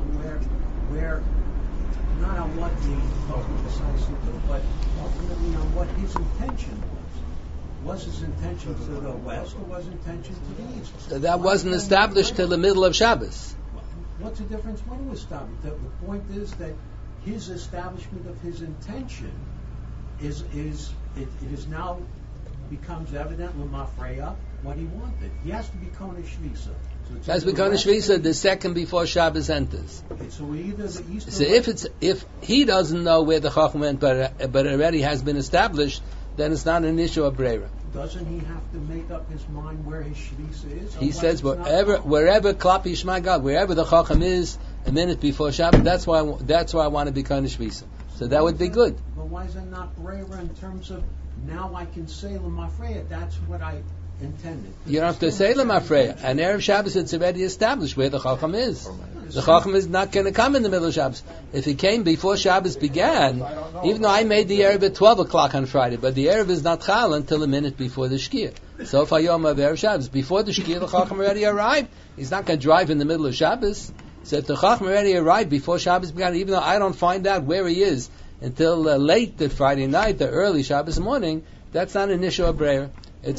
on not on what the Chacham decides to do, but ultimately on what his intention was. Was his intention to the west or was his intention to the east? So that wasn't established till the middle of Shabbos. What's the difference when it was established? The point is that his establishment of his intention is now becomes evident l'mafreya what he wanted. He has to be koneh shvisa. That's become Shvisa the second before Shabbos enters. Okay, so either the east. So if he doesn't know where the Chacham went, but already has been established, then it's not an issue of Brera. Doesn't he have to make up his mind where his Shvisa is? He says wherever Klap Yishma God, wherever the Chacham is, a minute before Shabbos. That's why I want to be koneh Shvisa. So that would be good. But why is it not Brera in terms of now I can say l'mafreya? That's what I intended. You don't have to say l'mafreya. And Erev Shabbos, it's already established where the Chacham is. The Chacham is not going to come in the middle of Shabbos. If he came before Shabbos began, even though I made the Erev at 12 o'clock on Friday, but the Erev is not Chal until a minute before the Shkia. So Fayom of Erev Shabbos. Before the Shkia, the Chacham already arrived. He's not going to drive in the middle of Shabbos. So if the Chacham already arrived before Shabbos began, even though I don't find out where he is until late that Friday night, the early Shabbos morning, that's not an issue of Brera. It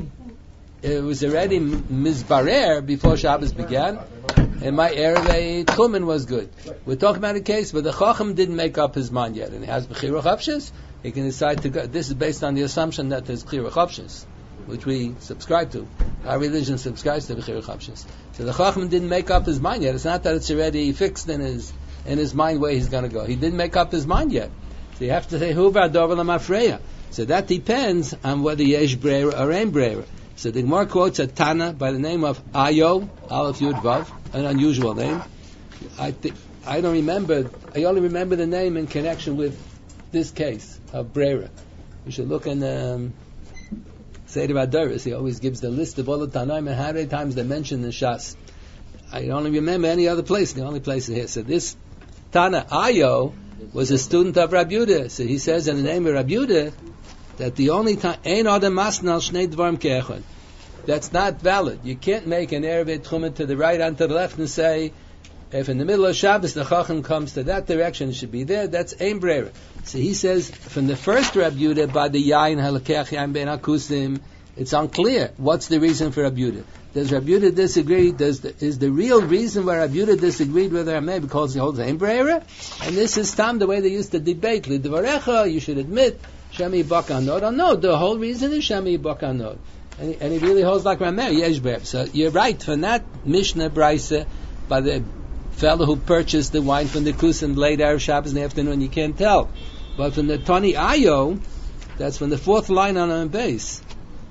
was already mizbarer before Shabbos began, and my Erev Tchumen was good. We're talking about a case where the Chacham didn't make up his mind yet, and he has Bechira Chapshis. He can decide to go. This is based on the assumption that there's Bechira Chapshis. which we subscribe to. Our religion subscribes to Bechira Chavshis. So the Chacham didn't make up his mind yet. It's not that it's already fixed in his mind where he's going to go. He didn't make up his mind yet. So you have to say, Hu V'Ador L'Mafreya. So that depends on whether Yesh Breira or Ein Breira. So the Gemara quotes a Tana by the name of Ayo, Aleph Yud Vav, an unusual name. I only remember the name in connection with this case of Breira. You should look in Seder Adoris. He always gives the list of all the Tanaim and how many times they mention the Shas. I don't remember any other place. The only place is here. So this Tana Ayo was a student of Rabbi Yehuda. So he says in the name of Rabbi Yehuda that the only time Ein Adam Masnal Shnei Dvarim Ke'echad. That's not valid. You can't make an Erev Tchumen to the right and to the left and say, if in the middle of Shabbos the Chacham comes to that direction, it should be there. That's Ein Breira. So he says from the first Rabbi Yehuda by the Yain Halakech Yain Ben Akusim, it's unclear what's the reason for Rabbi Yehuda. Does Rabbi Yehuda disagree? Is the real reason why Rabbi Yehuda disagreed with Rameh because he holds Ein Breira? And this is the way they used to debate. L'dvarecha, you should admit Shemi Bakanod. Oh no, the whole reason is Shemi Bakanod. And he really holds like Rameh, Yesh Breira. So you're right, from that Mishnah Braisa, by the fellow who purchased the wine from the Kusim late Erev Shabbos in the afternoon, you can't tell. But from the Tani Ayo, that's from the fourth line on our base.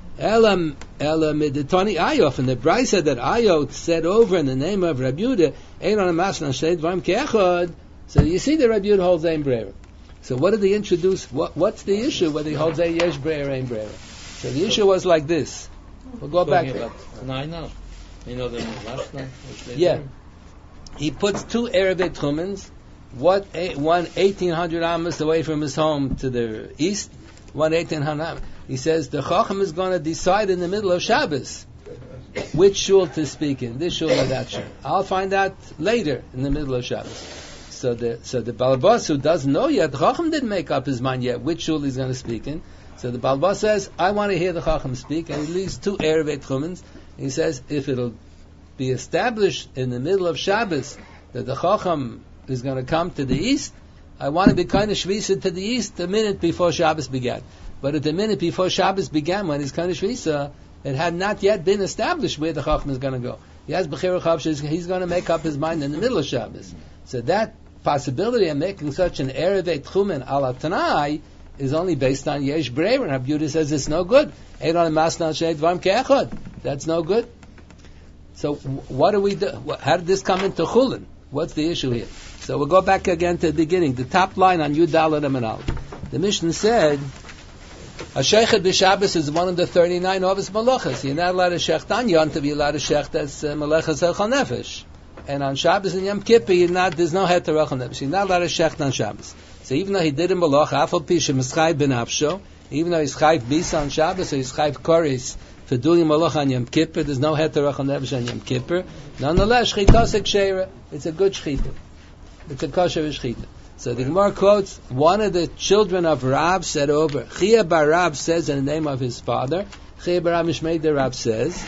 Elam the Tani Ayo, from the Braisa that Ayo said over in the name of Rabbi Yehuda, Ein on a Masna Shed Vam Ke'echad. So you see that Rabbi Yehuda holds Ein Breira. So what did they introduce? What's the issue whether he holds a Yesh Breira or Ein Breira? So the issue was like this. We'll go back there. No. You know the Masna? Yeah. He puts two Erev Tchumens, one 1,800 amas away from his home to the east, one 1,800 amas. He says the Chacham is going to decide in the middle of Shabbos which shul to speak in, this shul or that shul. I'll find out later in the middle of Shabbos. So the Balabas who doesn't know yet, the Chacham didn't make up his mind yet which shul he's going to speak in. So the Balabas says, I want to hear the Chacham speak, and he leaves two Erev Tchumens. He says, if it'll be established in the middle of Shabbos that the Chacham is going to come to the east, I want to be kind of shvisa to the east a minute before Shabbos began. But at the minute before Shabbos began, when he's kind of shvisa, it had not yet been established where the Chacham is going to go. He has Bechira Chavshis, he's going to make up his mind in the middle of Shabbos. So that possibility of making such an Erev Tchumen ala Tanai is only based on Yesh Breira, and Rabbi Yehuda says it's no good. Ein on Masnal Shnei Dvarim Ke'echad. That's no good. So what do we do? How did this come into Chulin? What's the issue here? So we'll go back again to the beginning. The top line on Yud Daled Amanal. The Mishnah said, a sheichet b'Shabbos is one of the 39 Ovis Malachas. You're not allowed to shecht on Yom Tov, you're allowed to shecht as Malachas Echal Nefesh. And on Shabbos and Yom Kippur, there's no heter Echal Nefesh. You're not allowed to shecht on Shabbos. So even though he did in Malach, Afal Pisha Mischai Ben Afsho, even though he's chayv Bisa on Shabbos, or he's chayv Koris, for doing Malach on Yom Kippur, there's no heter Echal Nefesh on Yom Kippur. Nonetheless, Shchitasek Sheira, it's a good Shchita. It's a kosher Shchita. So the Gemara quotes, one of the children of Rab said over, Chia bar Rab says in the name of his father, Chia bar Rab Mishmei the Rab says,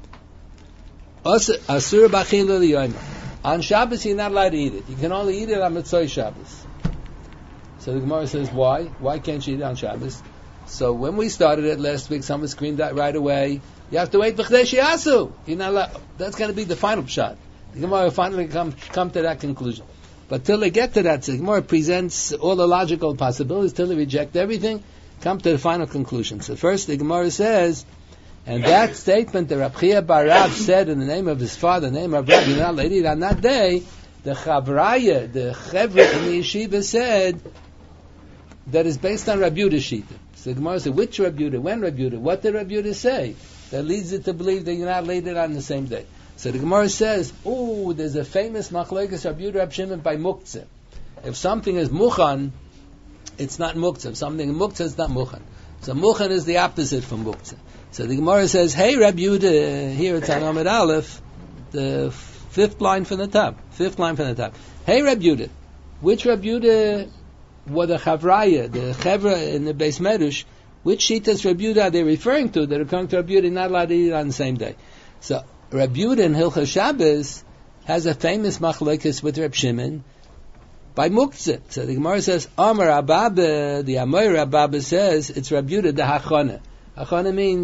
Asur b'achin l'liyoyma. On Shabbos you're not allowed to eat it. You can only eat it on Mitzvah Shabbos. So the Gemara says, why? Why can't you eat it on Shabbos? So when we started it last week, someone screamed that right away. You have to wait b'chdei she'asu. You're not allowed. That's going to be the final shot. The Gemara will finally come to that conclusion. But till they get to that, the Gemara presents all the logical possibilities. Till they reject everything, come to the final conclusion. So first, the Gemara says, and that statement that Rab Chia bar Rab said in the name of his father, the name of Rab, you're not allowed to eat on that day. The Chavraya, the Chevra in the yeshiva said that is based on Rabbi Yehuda's shita. So the Gemara said, which Rabbi Yehuda? When Rabbi Yehuda? What did Rabbi Yehuda say? That leads it to believe that you're not laid it on the same day. So the Gemara says, there's a famous machlokes Rabbi Yehuda Rab Shimon by Muktzah. If something is mukhan, it's not muktzah. If something is muktzah, it's not mukhan. So mukhan is the opposite from muktzah. So the Gemara says, hey Rabbi Yehuda, here it's on Amud Aleph, the fifth line from the top. Hey Rabbi Yehuda, which Rabbi Yehuda were the Chavraya, the Chevra in the Beis Medrash, which shitas Rabbi Yehuda are they referring to that according to Rabbi Yehuda not allowed to eat it on the same day? So Rabbi Yehuda in Hilchos Shabbos has a famous machlokes with Reb Shimon by Muktzah. So the Gemara says, Amar Ababa, the Amor Ababa says, it's Rabbi Yehuda the Hachana. Hachana means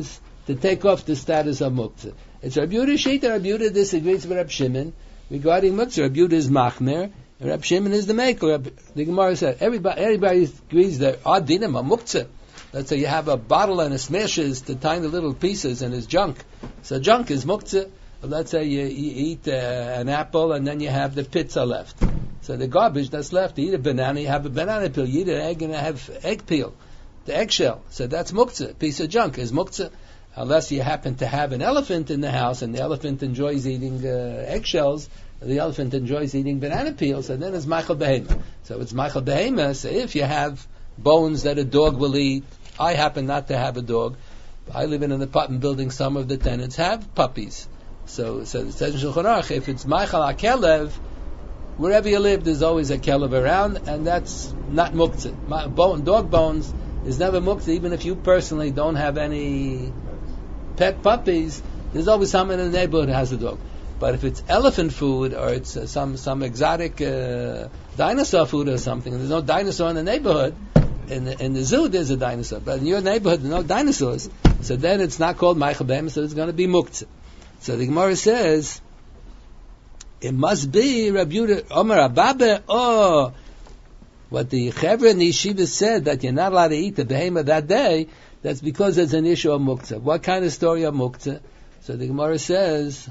to take off the status of muktzah. It's Rabbi Yehuda Shita. Rabbi Yehuda disagrees with Rabbi Shimon regarding muktzah. Rabbi Yehuda is machmer, and Rabbi Shimon is the maker. The Gemara said everybody agrees that adinim are muktzah. Let's say you have a bottle and it smashes to tiny little pieces and it's junk. So junk is muktzah. Let's say you eat an apple and then you have the pizza left. So the garbage that's left, you eat a banana, you have a banana peel. You eat an egg and you have egg peel, the eggshell. So that's muktzah. Piece of junk is muktzah. Unless you happen to have an elephant in the house and the elephant enjoys eating eggshells, the elephant enjoys eating banana peels, and then it's Michael Behema. So it's Michael Behema. So if you have bones that a dog will eat, I happen not to have a dog. I live in an apartment building. Some of the tenants have puppies. So it says in Shulchan Aruch, if it's Michael HaKelev, wherever you live, there's always a kelev around, and that's not muktzah. Dog bones is never muktzah, even if you personally don't have any pet puppies. There's always someone in the neighborhood who has a dog. But if it's elephant food or it's some exotic dinosaur food or something, and there's no dinosaur in the neighborhood, in the zoo there's a dinosaur, but in your neighborhood there's no dinosaurs, so then it's not called Meichel Behem, so it's going to be muktzah. So the Gemara says it must be Rabbi Yehuda Omer Ababe, what the Chevra in the Yeshiva said that you're not allowed to eat the behemah that day. That's because it's an issue of muktzah. What kind of story of muktzah? So the Gemara says,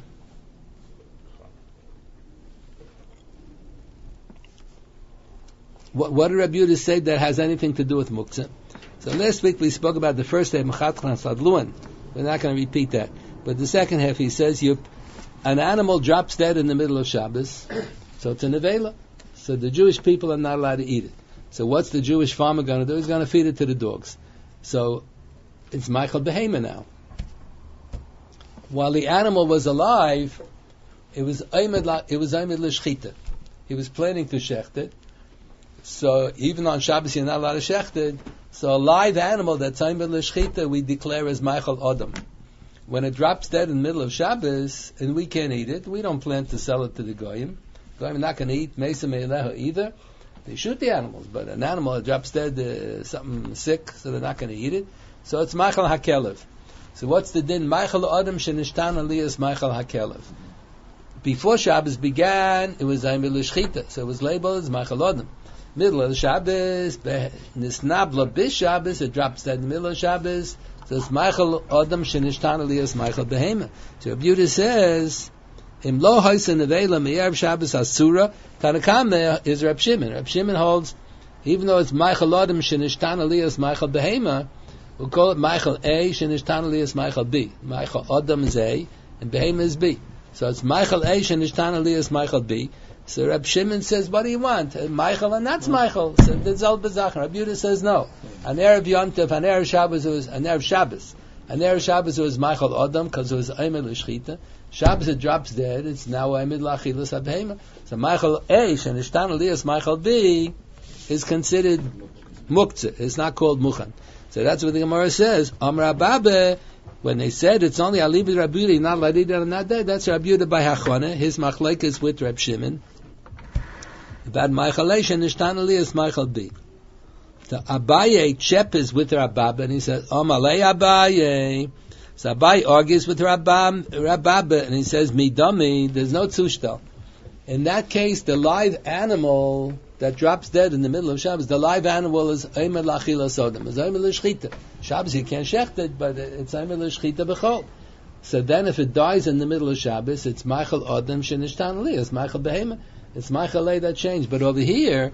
what did Rabbi Yehuda say that has anything to do with muktzah? So last week we spoke about the first day, Mechatchan Sadluan. We're not going to repeat that. But the second half, he says, an animal drops dead in the middle of Shabbos, so it's a nevela. So the Jewish people are not allowed to eat it. So what's the Jewish farmer going to do? He's going to feed it to the dogs. So it's Michael Behema now. While the animal was alive, it was Aymed L'Shchita. He was planning to shecht it. So even on Shabbos you're not allowed to shecht it. So a live animal that's Aymed L'Shchita we declare as Michael Adam. When it drops dead in the middle of Shabbos and we can't eat it, we don't plan to sell it to the Goyim. Goyim are not going to eat Mesa Me'eleha either. They shoot the animals, but an animal that drops dead, something sick, so they're not going to eat it. So it's Michael HaKelev. So what's the din? Michael Adam Shenishtan Aliyas Michael HaKelev. Before Shabbos began, it was Aymed L'Shchita, so it was labeled as Michael Adam. Middle of the Shabbos, Nisnabla Bis Shabbos, it drops dead in the middle of Shabbos. So it's Michael Adam Shenishtan Aliyas Michael Behema. So Rabbi Yehuda says, Im lo hoisen nevela me'erev Shabbos asura, Tanakame is Rabbi Shimon. Rabbi Shimon holds, even though it's Michael Adam Shenishtan Aliyas Michael Behema, we'll call it Michael A Shenishtan Aliyas Michael B. Michael Adam is A, and Behema is B. So it's Michael A Shenishtan Aliyas Michael B. So Rabbi Shimon says, what do you want? Michael, and that's Michael. So the Zal B'Zachan. Rabbi Yehuda says no. An Erev Yontif, an Erev Shabbos, it was an Erev Shabbos. An Erev Shabbos it was Michael Adam because it was Aymed L'Shchita. Shabbos it drops dead. It's now Aymed L'Achilas HaBehema. So Michael A, Shenishtan Aliyas Michael B, is considered muktzah. It's not called muchan. So that's what the Gemara says. Amar Ababe, when they said it's only Alibi Rabbi Yehuda, not Rabbi Yehuda on that day, that's Rabbi Yehuda by Hachwana. His machlek is with Rabbi Shimon. About Michael A, Shenishtan Aliyas Michael B. So Abaye Chep is with Rabba, and he says, Amalei Abaye. So Abaye argues with Rabba, and he says, Midami, there's no tzushtal. In that case, the live animal that drops dead in the middle of Shabbos, the live animal is Aymed L'Achila Sodom, is Aymed L'Shchita. Shabbos, you can't shecht it, but it's Aymed L'Shchita B'chol. So then if it dies in the middle of Shabbos, it's Michael Adam Shenishtan Li, it's Michael Behema. It's Michael A that changed. But over here,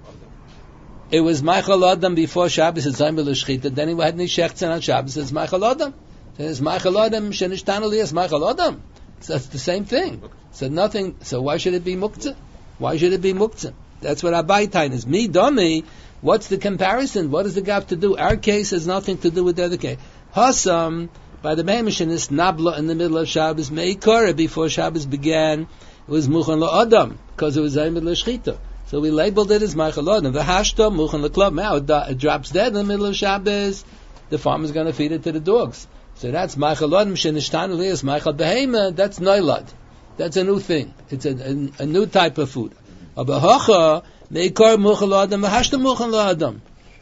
it was Michael Adam before Shabbos, it's Aymed L'Shchita, then he had any shechts on Shabbos, it's Michael Adam. So it's Michael Adam Shenishtan Li, it's Michael Adam. So it's the same thing. So nothing, so why should it be muktzah? Why should it be muktzah? That's what Abaytain is. Me, Domi, what's the comparison? What does the gap to do? Our case has nothing to do with the other case. Hasam, by the Behemishinist, Nabla in the middle of Shabbos, Meikora, before Shabbos began, it was Muchan L'Adam, because it was Aymed L'Shchita. So we labeled it as Michael Adam. The Hashta, Muchan L'Klab. Now it drops dead in the middle of Shabbos, the farmer's going to feed it to the dogs. So that's Michael Adam, Shenishtan Aliyas, Michael Behema, that's Noilad. That's a new thing. It's a new type of food. Abahacha, Meikor Muchan L'Adam, Hashta Muchan L'Adam.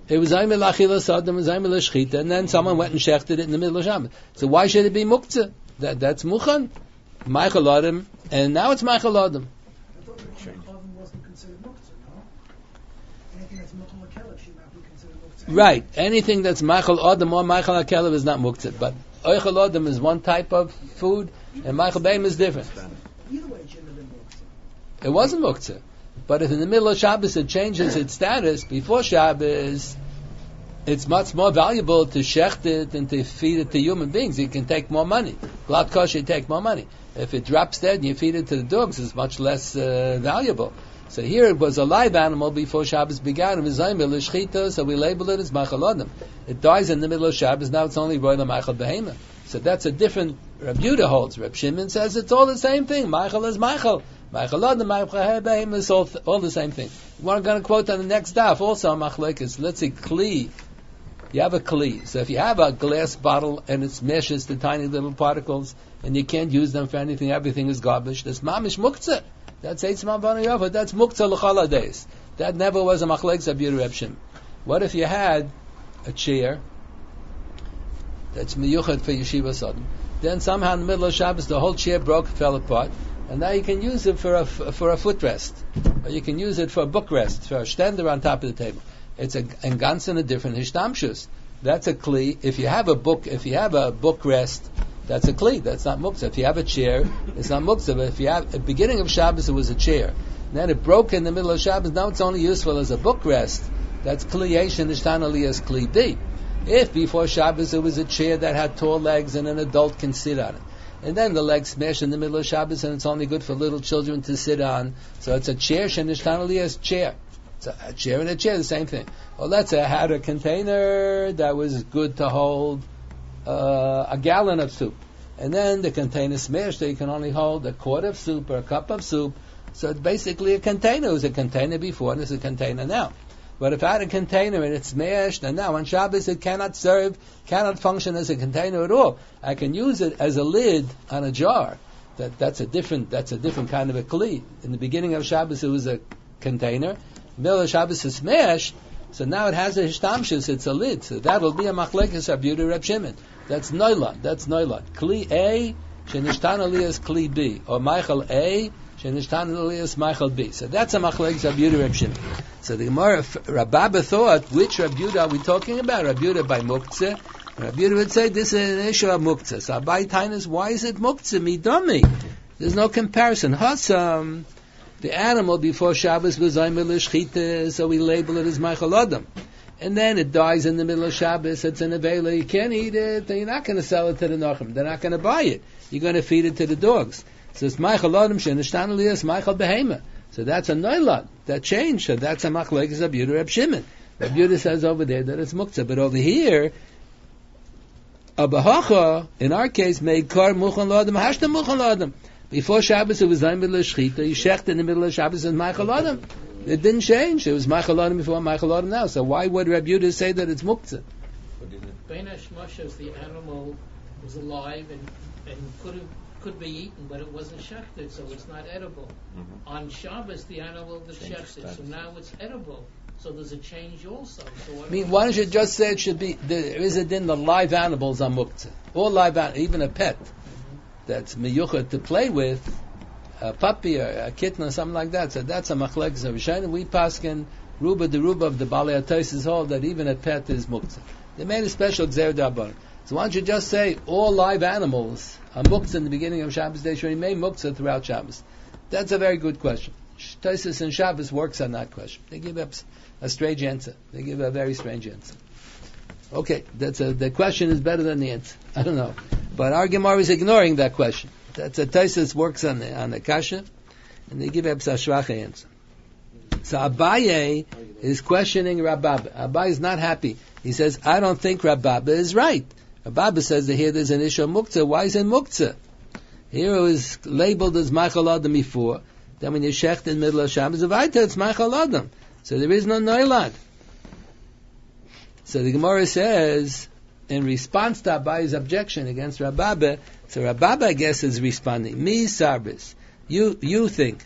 It was Zaymel Achilas Adam, Zaymel Shchita, and then someone went and shechted it in the middle of Shabbos. So why should it be muktzah? That's Muchan, Michael Adam, and now it's Michael Adam. I thought the oven wasn't considered muktzah, no? Anything that's Michael HaKelev should not be considered muktzah. Right. Anything that's Michael Adam or Michael HaKelev is not muktzah. But Oichel Adam is one type of food, and Michael Beim is different. Either way, it shouldn't have been muktzah. It wasn't muktzah. But if in the middle of Shabbos it changes its status, before Shabbos, it's much more valuable to shecht it and to feed it to human beings. You can take more money. Glad kosher, you take more money. If it drops dead and you feed it to the dogs, it's much less valuable. So here it was a live animal before Shabbos began. It was Zaymel Shchita, so we label it as Machal Adam. It dies in the middle of Shabbos, now it's only Roy Machal Behema. So that's a different, Reb Yehuda holds. Reb Shimon says it's all the same thing. Michael is Michael. Michael Adam, Michael Behema is all the same thing. We're going to quote on the next daf also on Machlekes. Let's say Kli. You have a Kli. So if you have a glass bottle and it smashes to tiny little particles and you can't use them for anything, everything is garbage, that's Mamish Muktzah. That's Eitzman Banayova. That's Muktzah L'chal days. That never was a Machlekes of Reb Shimon. What if you had a chair that's miyuchat for Yeshiva Sodom? Then somehow in the middle of Shabbos the whole chair broke, fell apart, and now you can use it for a footrest, or you can use it for a book rest, for a stender on top of the table. It's a ganzen a different hishtamshus. That's a kli. If you have a book rest, that's a kli. That's not muktzah. If you have a chair, it's not muktzah. But if you have at the beginning of Shabbos, it was a chair. Then it broke in the middle of Shabbos. Now it's only useful as a book rest. That's kli yesh and ishtan aliyas kli b. If before Shabbos it was a chair that had tall legs and an adult can sit on it, and then the legs smash in the middle of Shabbos and it's only good for little children to sit on, so it's a chair shenishtan aliyas chair. So a chair and a chair, the same thing. Well, let's say I had a container that was good to hold a gallon of soup, and then the container smashed, so you can only hold a quart of soup or a cup of soup. So it's basically a container. It was a container before, and it's a container now. But if I had a container and it's smashed, and now on Shabbos it cannot function as a container at all. I can use it as a lid on a jar. That's a different kind of a kli. In the beginning of Shabbos it was a container. Middle of Shabbos is smashed, so now it has a hishtamshus, it's a lid. So that'll be a machlekes Reb Yehuda Reb Shimon. That's noilad. Kli A, shenishtan aliyas kli B. Or Michael A, shenishtan aliyas Michael B. So that's a machlekes Reb Yehuda Reb Shimon. So the Gemara, Rabba thought, which Reb Yehuda are we talking about? Reb Yehuda by muktzah. Reb Yehuda would say, this is an issue of muktzah. So Abai Tainas, why is it muktzah? Midami. There's no comparison. Hasam. The animal before Shabbos was Zaymel Shchita, so we label it as Michael Adam. And then it dies in the middle of Shabbos, it's an avela, you can't eat it, then you're not going to sell it to the Nachum, they're not going to buy it. You're going to feed it to the dogs. So it's Michael Adam, Shenishtan Aliyas, Michael Behema. So that's a noilad, that changed, so that's a machlekes of Yehuda Reb Shimon. Reb Yehuda says over there that it's muktzah, but over here, Abahacha, in our case, made kar muchan l'adam, hashta muchan l'adam. Before Shabbos it was Zaymel Shchita, you shecht in the middle of Shabbos as Michael Adam. It didn't change. It was Michael Adam before, Michael Adam now. So why would Reb Yehuda say that it's muktzah? Bein Hashmashos, the animal was alive and could be eaten, but it wasn't shechted, so it's not edible. Mm-hmm. On Shabbos, the animal was shechted, so now it's edible. So there's a change also. So why don't you just say it should be, there is a din, the live animals are muktzah. All live animals, even a pet. That's miyuchat to play with, a puppy or a kitten or something like that. So that's a machlekes of Rishayim. We paskin ruba of the Balei HaTosfos hold that even a pet is muktzah. They made a special gzer d'abon. So why don't you just say all live animals are muktzah in the beginning of Shabbos Day? Sure, he made muktzah throughout Shabbos. That's a very good question. Tosfos and Shabbos works on that question. They give up a strange answer. They give a very strange answer. Okay, the question is better than the answer. I don't know. But our Gemara is ignoring that question. That's a Tosfos works on the kasha, and they give a shvacha answer. So Abaye is questioning Rababa. Abaye is not happy. He says, I don't think Rababa is right. Rababa says that here there's an issue of muktzah. Why is it muktzah? Here it was labeled as Michael Adam before. Then when you shecht in the middle of Shabbos, it's Michael Adam. So there is no noilad. So the Gemara says, in response to Abaye's objection against Rababa, so Rababa, I guess, is responding. Mi sarbis. You think.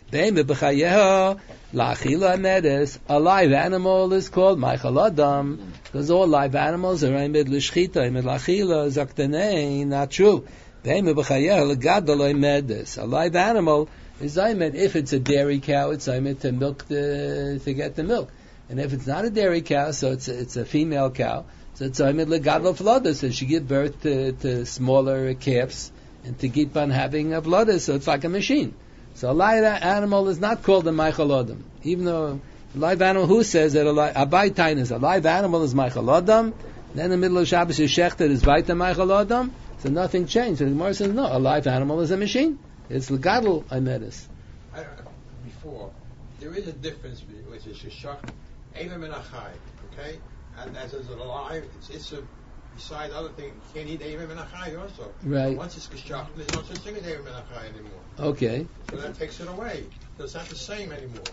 A live animal is called Meichel Adam, because all live animals are aimed l'shchita, aimed l'achila, zaktanei, not true. A live animal is aimed, if it's a dairy cow, it's aimed to milk to get the milk. And if it's not a dairy cow, so it's a female cow, so it's aimed l'gadol v'loda, so she give birth to smaller calves, and to keep on having a v'loda, so it's like a machine. So a live animal is not called a Meichel Adam. Even though a live animal, who says that a live animal is Meichel Adam, then in the middle of Shabbos is Shechted is Vaita Meichel Adam, so nothing changed. So the Gemara says, no, a live animal is a machine. It's L'gadol Amedis. Before, there is a difference which is Sheshach, Elam and Achai, okay? And as is alive, it's a beside other things, you can't eat Eivim and Achai also. Right. Once it's Geshach, there's no such thing as Eivim and Achai anymore. Okay. So that takes it away. So it's not the same anymore.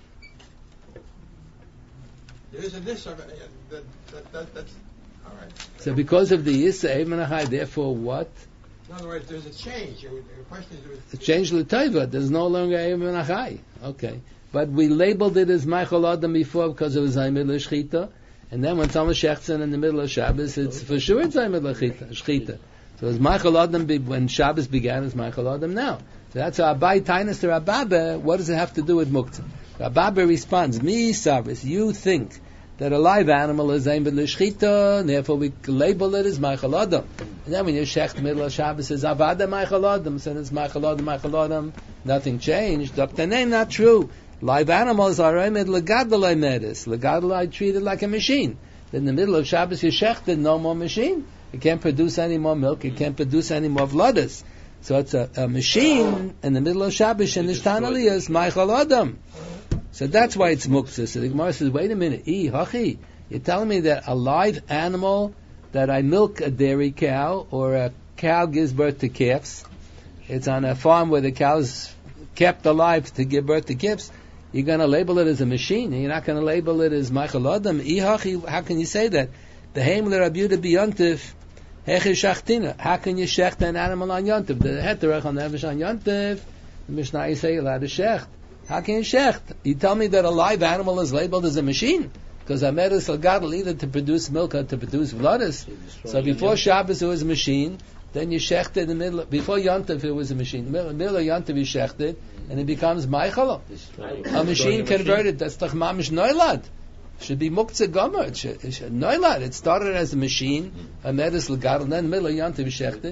There isn't this of it. That's all right. So because of the Yissa Eivim and Achai, therefore what? In other words, there's a change. The question is... A change l'taiva. There's no longer Eivim and Achai. Okay. But we labeled it as Meichel Adam before because it was Aimed l'shchita. And then when Thomas Shechtson in the middle of Shabbos, it's for sure it's Aimed l'shchita. So it's Meichel Adam when Shabbos began, it's Meichel Adam now. So that's how Abai Tainus to Rababa. What does it have to do with Muktzah? Rababa responds, Mi Savis, you think that a live animal is Aimed l'shchita, and therefore we label it as Meichel Adam. And then when you Shecht middle of Shabbos, it's Avada Meichel Adam, so it's Meichel Adam, nothing changed. Dr. Name, not true. Live animals are aimed l'gadol medis. L'gadol I treated like a machine. In the middle of Shabbos you shechted, no more machine. It can't produce any more milk. It can't produce any more v'lodas. So it's a machine in the middle of Shabbos and Nishtan Aliyah Meichel Adam. So that's why it's muktzah. So the Gemara says, wait a minute, hachi, you're telling me that a live animal, that I milk a dairy cow, or a cow gives birth to calves, it's on a farm where the cow's kept alive to give birth to calves, you're going to label it as a machine, and you're not going to label it as Meichel Adam. How can you say that? The Heimler Abuda B'Yontif, Hechish Shachtina. How can you shecht an animal on Yontif? The Heterach on Nevish on Yontif, the Mishnah you say you're allowed to shecht. How can you shecht? You tell me that a live animal is labeled as a machine? Because Ameres L'Gadol either to produce milk or to produce v'lodas. So before Shabbos it was a machine, then you shechted in the middle. Before Yontif it was a machine. In the middle of Yontif you shechted, and it becomes Meichel. A machine converted. That's the Mamish Noilad. Should be Muktzah Gomer. Noilad. It started as a machine. Ameres L'Gadol. And then in the middle of Yontif you shechted.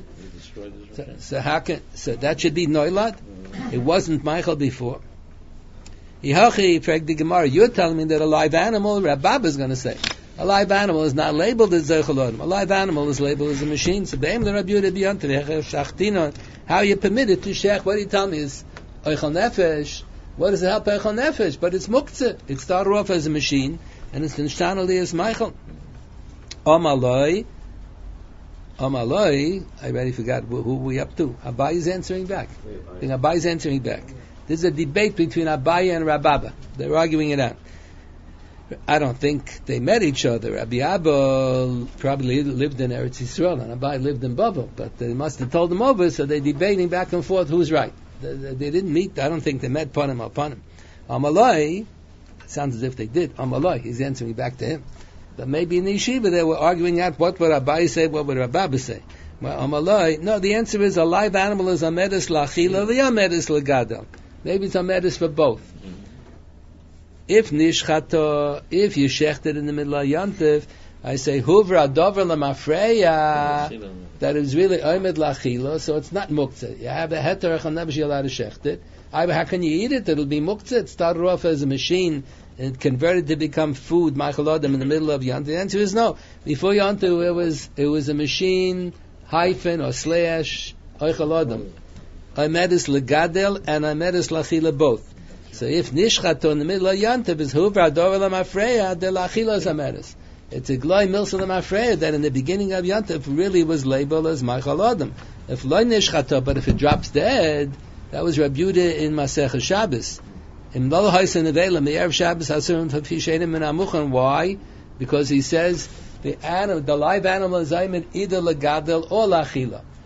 So that should be Noilad. It wasn't Meichel before. You're telling me that a live animal, Rabab is going to say, a live animal is not labeled as Zeichel Adam. A live animal is labeled as a machine. So how are you permitted to shech? What do you tell me is Eichel Nefesh? What does it help Eichel Nefesh? But it's Muktzah. It started off as a machine, and it's Nishtan Aliyah as Meichel. Amaloi, I already forgot who we up to. Abai is answering back. I think Abai is answering back. There's a debate between Abai and Rababa. They're arguing it out. I don't think they met each other. Rabbi Abba probably lived in Eretz Yisrael, and Abai lived in Babel. But they must have told him over, so they're debating back and forth who's right. They didn't meet. I don't think they met Panim or Panim. Amalai, it sounds as if they did. Amalai, he's answering back to him. But maybe in the yeshiva they were arguing out what would Abai say, what would Rababa say. Well, Amalai, no, the answer is a live animal is Amedis L'Achila, Amedis L'Gadol. Maybe it's Amedis for both. If nishchato, if you shechted in the middle of Yantiv, I say huvra dover lemafreya, that is really oimed lachila, so it's not muktzah. You have a heterach on never allowed to shecht it. How can you eat it? It'll be muktzah. It started off as a machine and converted to become food, Meichel Adam, in the middle of Yantiv. The answer is no. Before Yantiv, it was a machine hyphen or slash Eichel Adam. Amedis legadel and Amedis lachila both. So if nishchato in the middle of Yantiv is huvra dover lemafreya, the lachila is Amedis. It's a gloi milsa lemafreya that in the beginning of Yantiv really was labeled as Meichel Adam. If loy nishchato, but if it drops dead, that was Rabbi Yehuda in Masechah Shabbos. In Lo Haisen Nevelim, the Erev Shabbos Hasurim Fishenim and Amuchan. Why? Because he says the live animal is either legadel or lachila.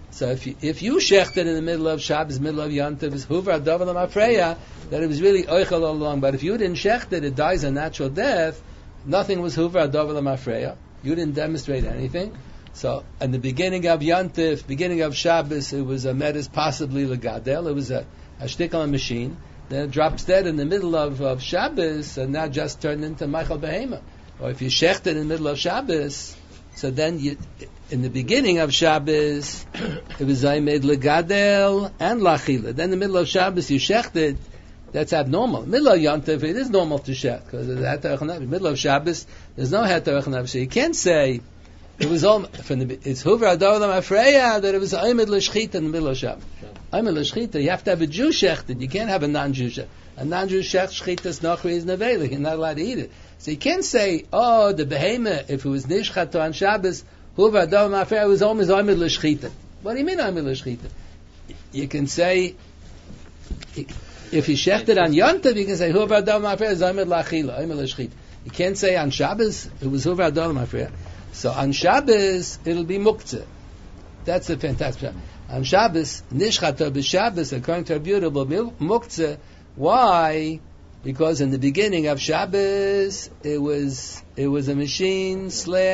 So if you shechted in the middle of Shabbos, middle of Yantiv, is Huvar Davar L'Mafreya, that it was really Oichel all along. But if you didn't shechted, it dies a natural death. Nothing was Huvar Davar L'Mafreya. You didn't demonstrate anything. So in the beginning of Yantiv, beginning of Shabbos, it was a medis possibly Legadel. It was a shtickle machine. Then it drops dead in the middle of Shabbos, and now just turned into Michael Behema. Or if you shechted in the middle of Shabbos, so then in the beginning of Shabbos, it was Zaymed Legadel and Lachila. Then in the middle of Shabbos, you shechted. That's abnormal. Middle of Yantiv, it is normal to shech because of the Heter Echanav. Middle of Shabbos, there's no Heter Echanav. So you can't say it was all it's Huvar Adav L'Mafreya that it was Aymed L'Shchita in the middle of Shabbos. Aymed L'Shchita, you have to have a Jew shechted. You can't have a non-Jew shechted. A non-Jew Shechtas Nachri is Nevela. You're not allowed to eat it. So you can't say, oh, the Behemah, if it was Nishchato on Shabbos, Huvar Adav L'Mafreya, it was always Aymed L'Shchita. What do you mean Aymed L'Shchita? You can say, if you shechted on Yontav, you can say Huvar Adav L'Mafreya is Aymed L'Achila, Aymed L'Shchita. You can't say on Shabbos, it was Huvar Adav L'Mafreya. So on Shabbos, it'll be Muktzah. That's a fantastic. On Shabbos, Nishchato b'Shabbos, according to Rabbi Yehuda, will be Muktzah. Why? Because in the beginning of Shabbos, it was a machine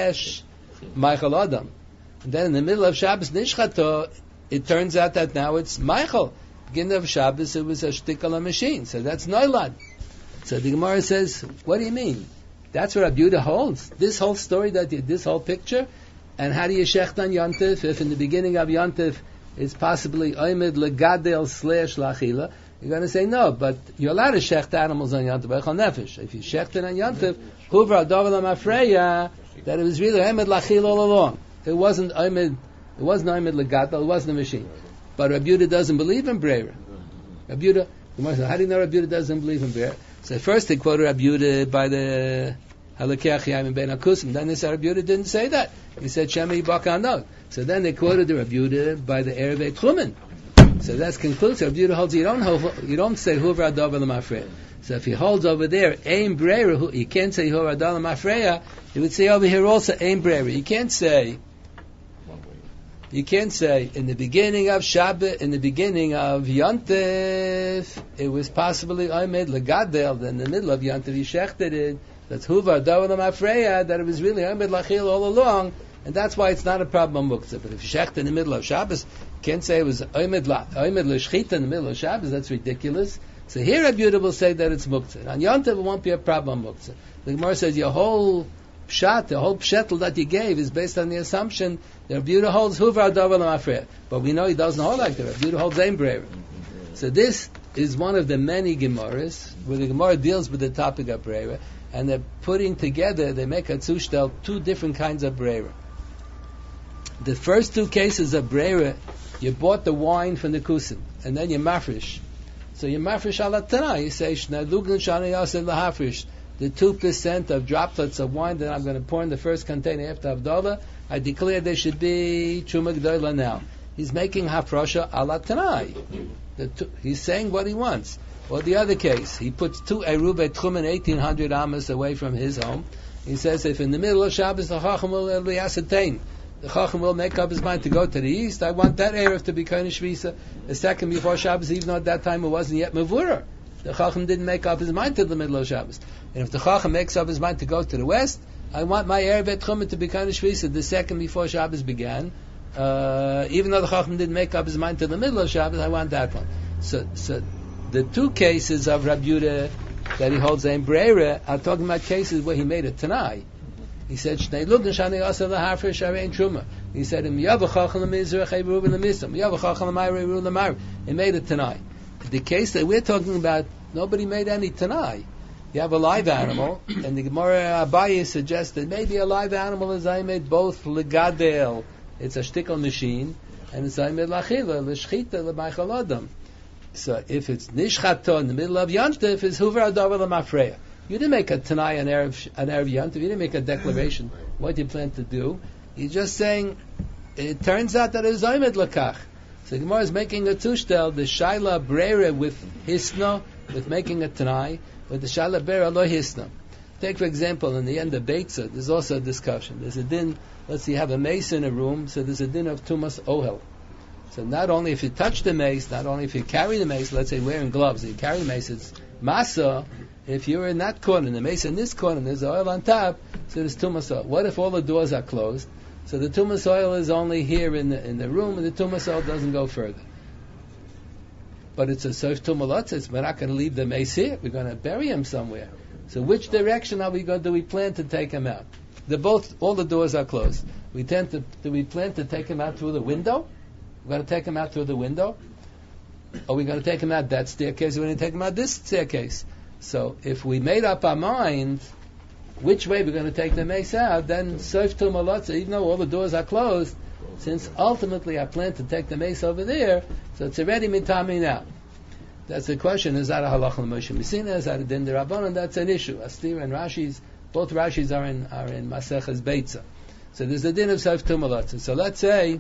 / Michael Adam. And then in the middle of Shabbos, Nishchato, it turns out that now it's Michael. Beginning of Shabbos, it was a shtickle machine. So that's Neilad. So the Gemara says, what do you mean? That's what Rabbi Yehuda holds. This whole story, this whole picture, and how do you shecht on Yontif if in the beginning of Yontif it's possibly Oymed Legadel / Lachila? You're going to say no, but you're allowed to shecht animals on Yontif. Nefesh. If you shecht it on Yontif, Huvar Adav L'Mafreya, that it was really Oymed Lachila all along. It wasn't Oymed Legadel. It wasn't a machine. But Rabbi Yehuda doesn't believe in Breira. Rabbi Yehuda, how do you know Rabbi Yehuda doesn't believe in Breira? So first they quoted Rabbi Yehuda by the Halakei Achayim and Ben Akusim. Then they said Rabbi Yehuda didn't say that. He said Shema Yibaka Anog. So then they quoted the Rabbi Yehuda by the Erevei Tchumen. So that's conclusive. Rabbi Yehuda holds you don't say Huvar Adav L'Mafreya. So if he holds over there Ein Breira, you can't say Huvar Adav L'Mafreya. He would say over here also Ein Breira. You can't say in the beginning of Shabbat, in the beginning of Yontif, it was possibly Aymed Legadel. Then in the middle of Yontif, he shechted it. That's Huvar Adav L'Mafreya, that it was really Aymed Lachil all along, and that's why it's not a problem on Muktzah. But if you shecht in the middle of Shabbos, you can't say it was Aymed L'Shchita in the middle of Shabbos. That's ridiculous. So here Rabbi Yehuda will say that it's Muktzah. On Yontif, it won't be a problem on Muktzah. The Gemara says your whole pshat, the whole pshetel that you gave is based on the assumption that Rabbi Yehuda holds Huvar Adav L'Mafreya. But we know he doesn't hold like that. Rabbi Yehuda holds Ein Breira. So this is one of the many Gemaras where the Gemara deals with the topic of Breira, and they're putting together, they make a zushtel, two different kinds of Breira. The first two cases of Breira, you bought the wine from the Kusim, and then you mafresh. So you mafresh ala Tanah, you say, Shnei Lugin Shani Yaseh L'Hafresh. The 2% of droplets of wine that I'm going to pour in the first container after Havdalah, I declare they should be Truma G'dola now. He's making Hafrosha ala Tanai. He's saying what he wants. Or the other case, he puts 2 Erubei Tchumen 1800 amas away from his home. He says if in the middle of Shabbos the Chacham will ascertain, the Chacham will make up his mind to go to the east, I want that Erev to be Kohen Shvisa. The second before Shabbos, even though at that time it wasn't yet Mavura. The Chacham didn't make up his mind till the middle of Shabbos. And if the Chacham makes up his mind to go to the west, I want my Erev Tchumen to be Kohen Shvisa the second before Shabbos began. Even though the Chacham didn't make up his mind till the middle of Shabbos, I want that one. So the two cases of Rabbi Yehuda that he holds Ein Breira are talking about cases where he made a Tanai. He said, Shnei Lugin Shani Yaseh L'Hafresh Arein Truma. He said, Yav Chacham L'Mizrach Eruv L'Misam. Yav Chacham L'Mayre Eruv L'Mar. He made a Tanai. The case that we're talking about, nobody made any Tanai. You have a live animal, and the Gemara Abaye suggests that maybe a live animal is I made both Legadel, it's a shtickle machine, and it's I made Lachila, L'Shchita, L'Maichal Adam. So if it's Nishchato in the middle of Yontif, it's Huvar Adav L'Mafreya. You didn't make a Tanai on Erev Yontif, you didn't make a declaration what you plan to do. You're just saying, it turns out that it was Aymed Lakach. So Gemara is making a tushtel, the Shaila Breira with Hisna, with making a Tanai, with the Shaila Breira lo Hisna. Take for example, in the end of Beitza, there's also a discussion. There's a din, let's say you have a mace in a room, so there's a din of Tumas Ohel. So not only if you touch the mace, not only if you carry the mace, let's say wearing gloves, and you carry the mace, it's masa. If you're in that corner, the mace in this corner, there's oil on top, so there's tumas oil. What if all the doors are closed? So the tumas oil is only here in the room, and the tumas oil doesn't go further. But it's a soif tumalotzis. We're not going to leave the mace here. We're going to bury him somewhere. So which direction are we going? Do we plan to take him out? All the doors are closed. Do we plan to take him out through the window? We're going to take him out through the window? Or are we going to take him out that staircase? Or we're going to take him out this staircase? So if we made up our mind which way we're going to take the mace out, then soif tumalotzis, even though all the doors are closed, since ultimately I plan to take the mace over there, so it's already mitami now. That's the question: is that a halach l'Moshe Messina? Is that a din d'Rabbanan? That's an issue. Astir and Rashi's, both Rashi's are in Maseches Beitza. So there's the din of soif tumalotzis. So let's say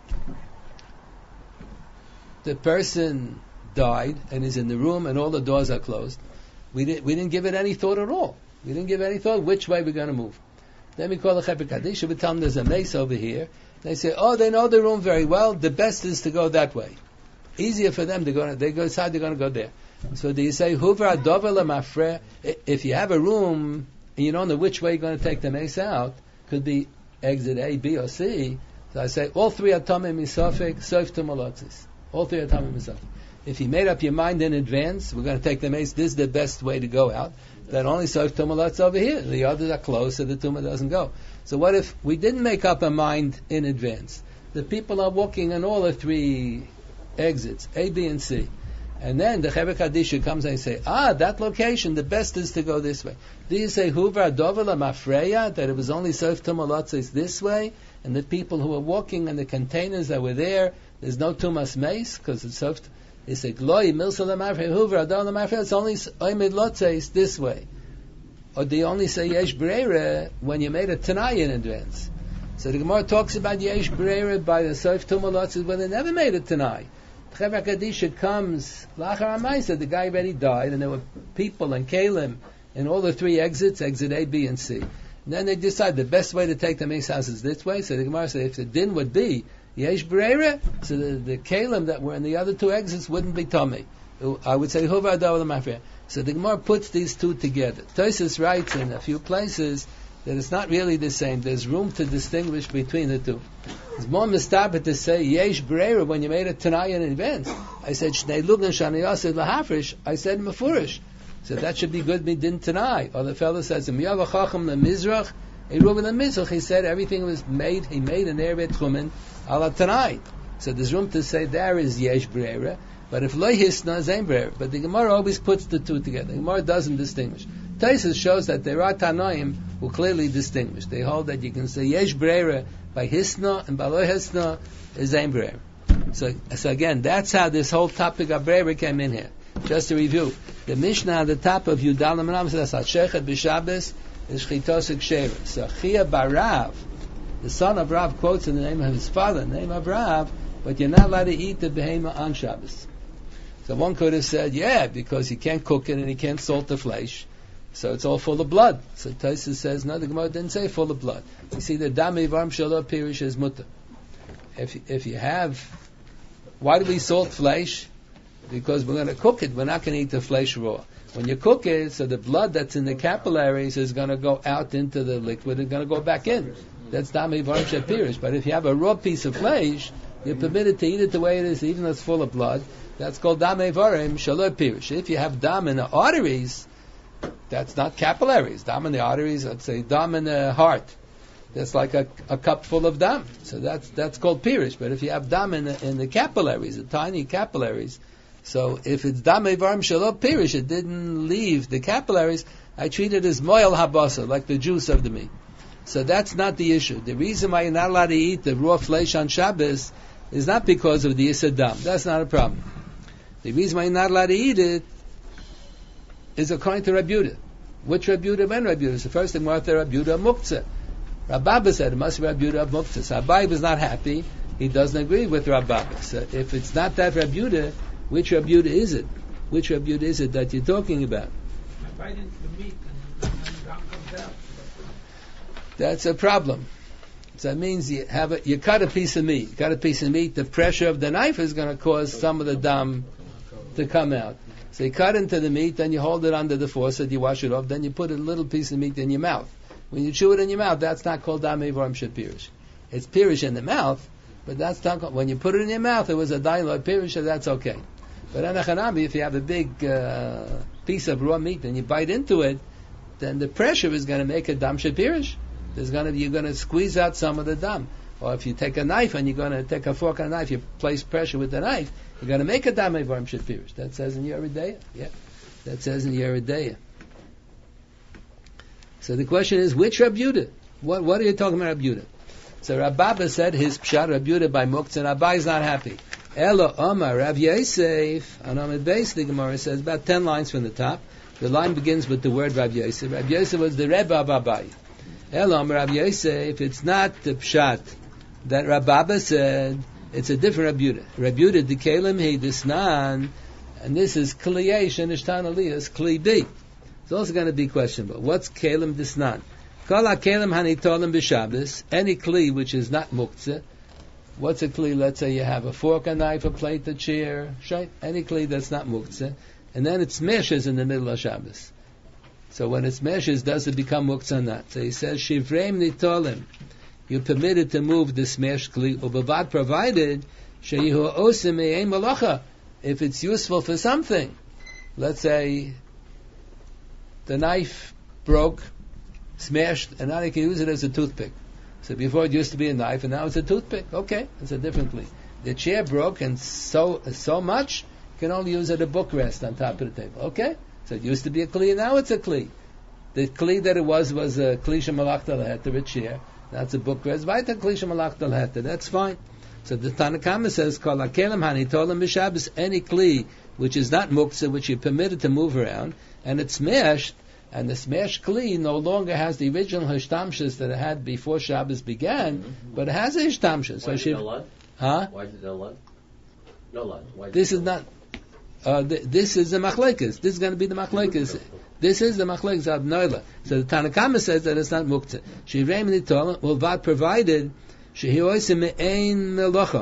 the person died and is in the room and all the doors are closed. We didn't give it any thought at all. We didn't give any thought which way we're going to move. Then we call the Cheper Kaddish. We tell them there's a mace over here. They say, they know the room very well. The best is to go that way. Easier for them to go. They go inside. They're going to go there. So do you say Huvra Dover Lamafre? If you have a room and you don't know which way you're going to take the mace out, could be exit A, B, or C. So I say all three are tamei misafek, soif tumalotzis. All three are tamei misafek. If you made up your mind in advance, we're going to take the mace. This is the best way to go out. Then only soif tumalotzis over here. The others are closed, so the tumah doesn't go. So what if we didn't make up a mind in advance? The people are walking on all the three exits, A, B, and C. And then the Chever Kadisha comes and say, that location, the best is to go this way. Do you say, Huvar Dovala Mafreya, that it was only Sof Tumalotzis this way, and the people who were walking in the containers that were there, there's no Tumas Mace, because it's Sof, they say, Gloi, Milsala Mafreya, Huvar Dovala Mafreya, it's only Oimid Lotzis this way. Or do you only say Yesh Breira when you made a Tanai in advance? So the Gemara talks about Yesh Breira by the Sof Tumalotzis when they never made a Tanai. Chever Kadisha comes, Lachar HaMaisa, the guy already died, and there were people and Kalim in all the three exits, exit A, B, and C. And then they decide the best way to take the mace house is this way, so the Gemara said if the din would be Yesh Breira, so the Kalim that were in the other two exits wouldn't be Tomei. I would say Huvar Dawal Mafreya. So the Gemara puts these two together. Tosfos writes in a few places that it's not really the same. There's room to distinguish between the two. It's more mistabit to say Yesh Breira when you made a Tanai in advance. I said Shnei Lugnan Shani Yasid Lahafrish. I said Mefurish. So that should be good midin Tanai. Or the fellow says Miyav Chacham LeMizrach, Eruben LeMizrach. He said everything was made. He made an Erevet Chumen ala Tanai. So there's room to say there is Yesh Breira. But if Lo Hisna Zain Breira. But the Gemara always puts the two together. The Gemara doesn't distinguish. Tosfos shows that there are Tanoim who clearly distinguish. They hold that you can say Yesh Breira by Hisna and by Lo Hisna is Zain Breira. So again, that's how this whole topic of Breira came in here. Just to review, the Mishnah on the top of Yudal Manam says Hashechet b'Shabbos is Chitos Ksheira. So Chia Barav, the son of Rav, quotes in the name of his father, the name of Rav, but you're not allowed to eat the behema on Shabbos. So one could have said, because he can't cook it and he can't salt the flesh, so it's all full of blood. So Tosfos says, no, the Gemara didn't say full of blood. You see, the Dami Varm Shalom Pirish is mutter. If you have, why do we salt flesh? Because we're going to cook it. We're not going to eat the flesh raw. When you cook it, so the blood that's in the capillaries is going to go out into the liquid and going to go back in. That's Dami Varm Pirish. But if you have a raw piece of flesh, you're permitted to eat it the way it is, even though it's full of blood. That's called Dami Varim Shalom Pirish. If you have dam in the arteries, that's not capillaries. Dam in the arteries, let's say dam in the heart. That's like a cup full of dam. So that's called pirish. But if you have dam in the capillaries, the tiny capillaries, so if it's dam evarim shalom pirish, it didn't leave the capillaries, I treat it as moel habasa, like the juice of the meat. So that's not the issue. The reason why you're not allowed to eat the raw flesh on Shabbos is not because of the Yisad Dam. That's not a problem. The reason why you're not allowed to eat it is according to Rabbi Yehuda. Which Rabbi Yehuda? When Rabbi Yehuda? So first thing, Martha Rabbi Yehuda Muktzah. Rabbi said it must be Rabbi Yehuda Muktzah. So Abai was not happy. He doesn't agree with Rabbi. So if it's not that Rabbi Yehuda, which Rabbi Yehuda is it? Which Rabbi Yehuda is it that you're talking about? Bite into the meat and the dam comes out. That's a problem. So it means you cut a piece of meat. You cut a piece of meat, the pressure of the knife is going to cause some of the dam to come out. So you cut into the meat, then you hold it under the faucet, you wash it off, then you put a little piece of meat in your mouth. When you chew it in your mouth, that's not called dam evarim shepirish. It's pirish in the mouth, but that's not called, when you put it in your mouth, it was a dailot pirish, so that's okay. But anachanabi, if you have a big piece of raw meat and you bite into it, then the pressure is going to make a dam shepirish. You're going to squeeze out some of the dam. Or if you take a knife and you're going to take a fork and a knife, you place pressure with the knife, you're going to make a dam evarim shepirish. That says in Yoreh De'ah. Yeah, that says in Yoreh De'ah. So the question is, which Rabbi Yehuda? What are you talking about, Rabbi Yehuda? So Rabba said his pshat Rabbi Yehuda by Muktzah, and Rabbi is not happy. Elo Omar Rav Yosef, on Amid Beis, the Gemara says about 10 lines from the top. The line begins with the word Rav Yosef. Rav Yosef was the Rebbe of Abai. Elo Omar Rav Yosef, it's not the pshat that Rabba said, it's a different Rabbi Yehuda. Rabbi Yehuda, the Kelim he disnan, and this is Kli A, Shenishtan Aliyah, Kli B. It's also going to be questionable. What's Kelim disnan? Kol ha-kelim hanitolim b'Shabbos, any Kli which is not Muktzah. What's a Kli? Let's say you have a fork, a knife, a plate, a chair, any Kli that's not Muktzah. And then it smashes in the middle of Shabbos. So when it smashes, does it become Muktzah or not? So he says, Shivreim nitolim. You're permitted to move the smashed Kli, ubavad provided, sheyihu osim me'ein malacha. If it's useful for something. Let's say the knife broke, smashed, and now you can use it as a toothpick. So before it used to be a knife, and now it's a toothpick. Okay, it's a different Kli. The chair broke, and so much, you can only use it a book rest on top of the table. Okay, so it used to be a Kli, and now it's a Kli. The Kli that it was a Kli shemalachta leheter, a chair. That's a book rest. Vaita Kli shemalachta leheter. That's fine. So the Tanakama says, Kol ha-kelim hanitolim b'Shabbos, any Kli which is not muktzah, which you're permitted to move around, and it's smashed, and the smashed Kli no longer has the original hishtamshus that it had before Shabbos began, but it has a hishtamshus. Why is it no lud? Huh? Why is it no lud? No lud. This is not. This is the machlekes. This is going to be the machlekes. This is the machlekes of Noila. So the Tanakama says that it's not muktzah. Shirei minitolim will vat provided shehiyosim me'ein melocha.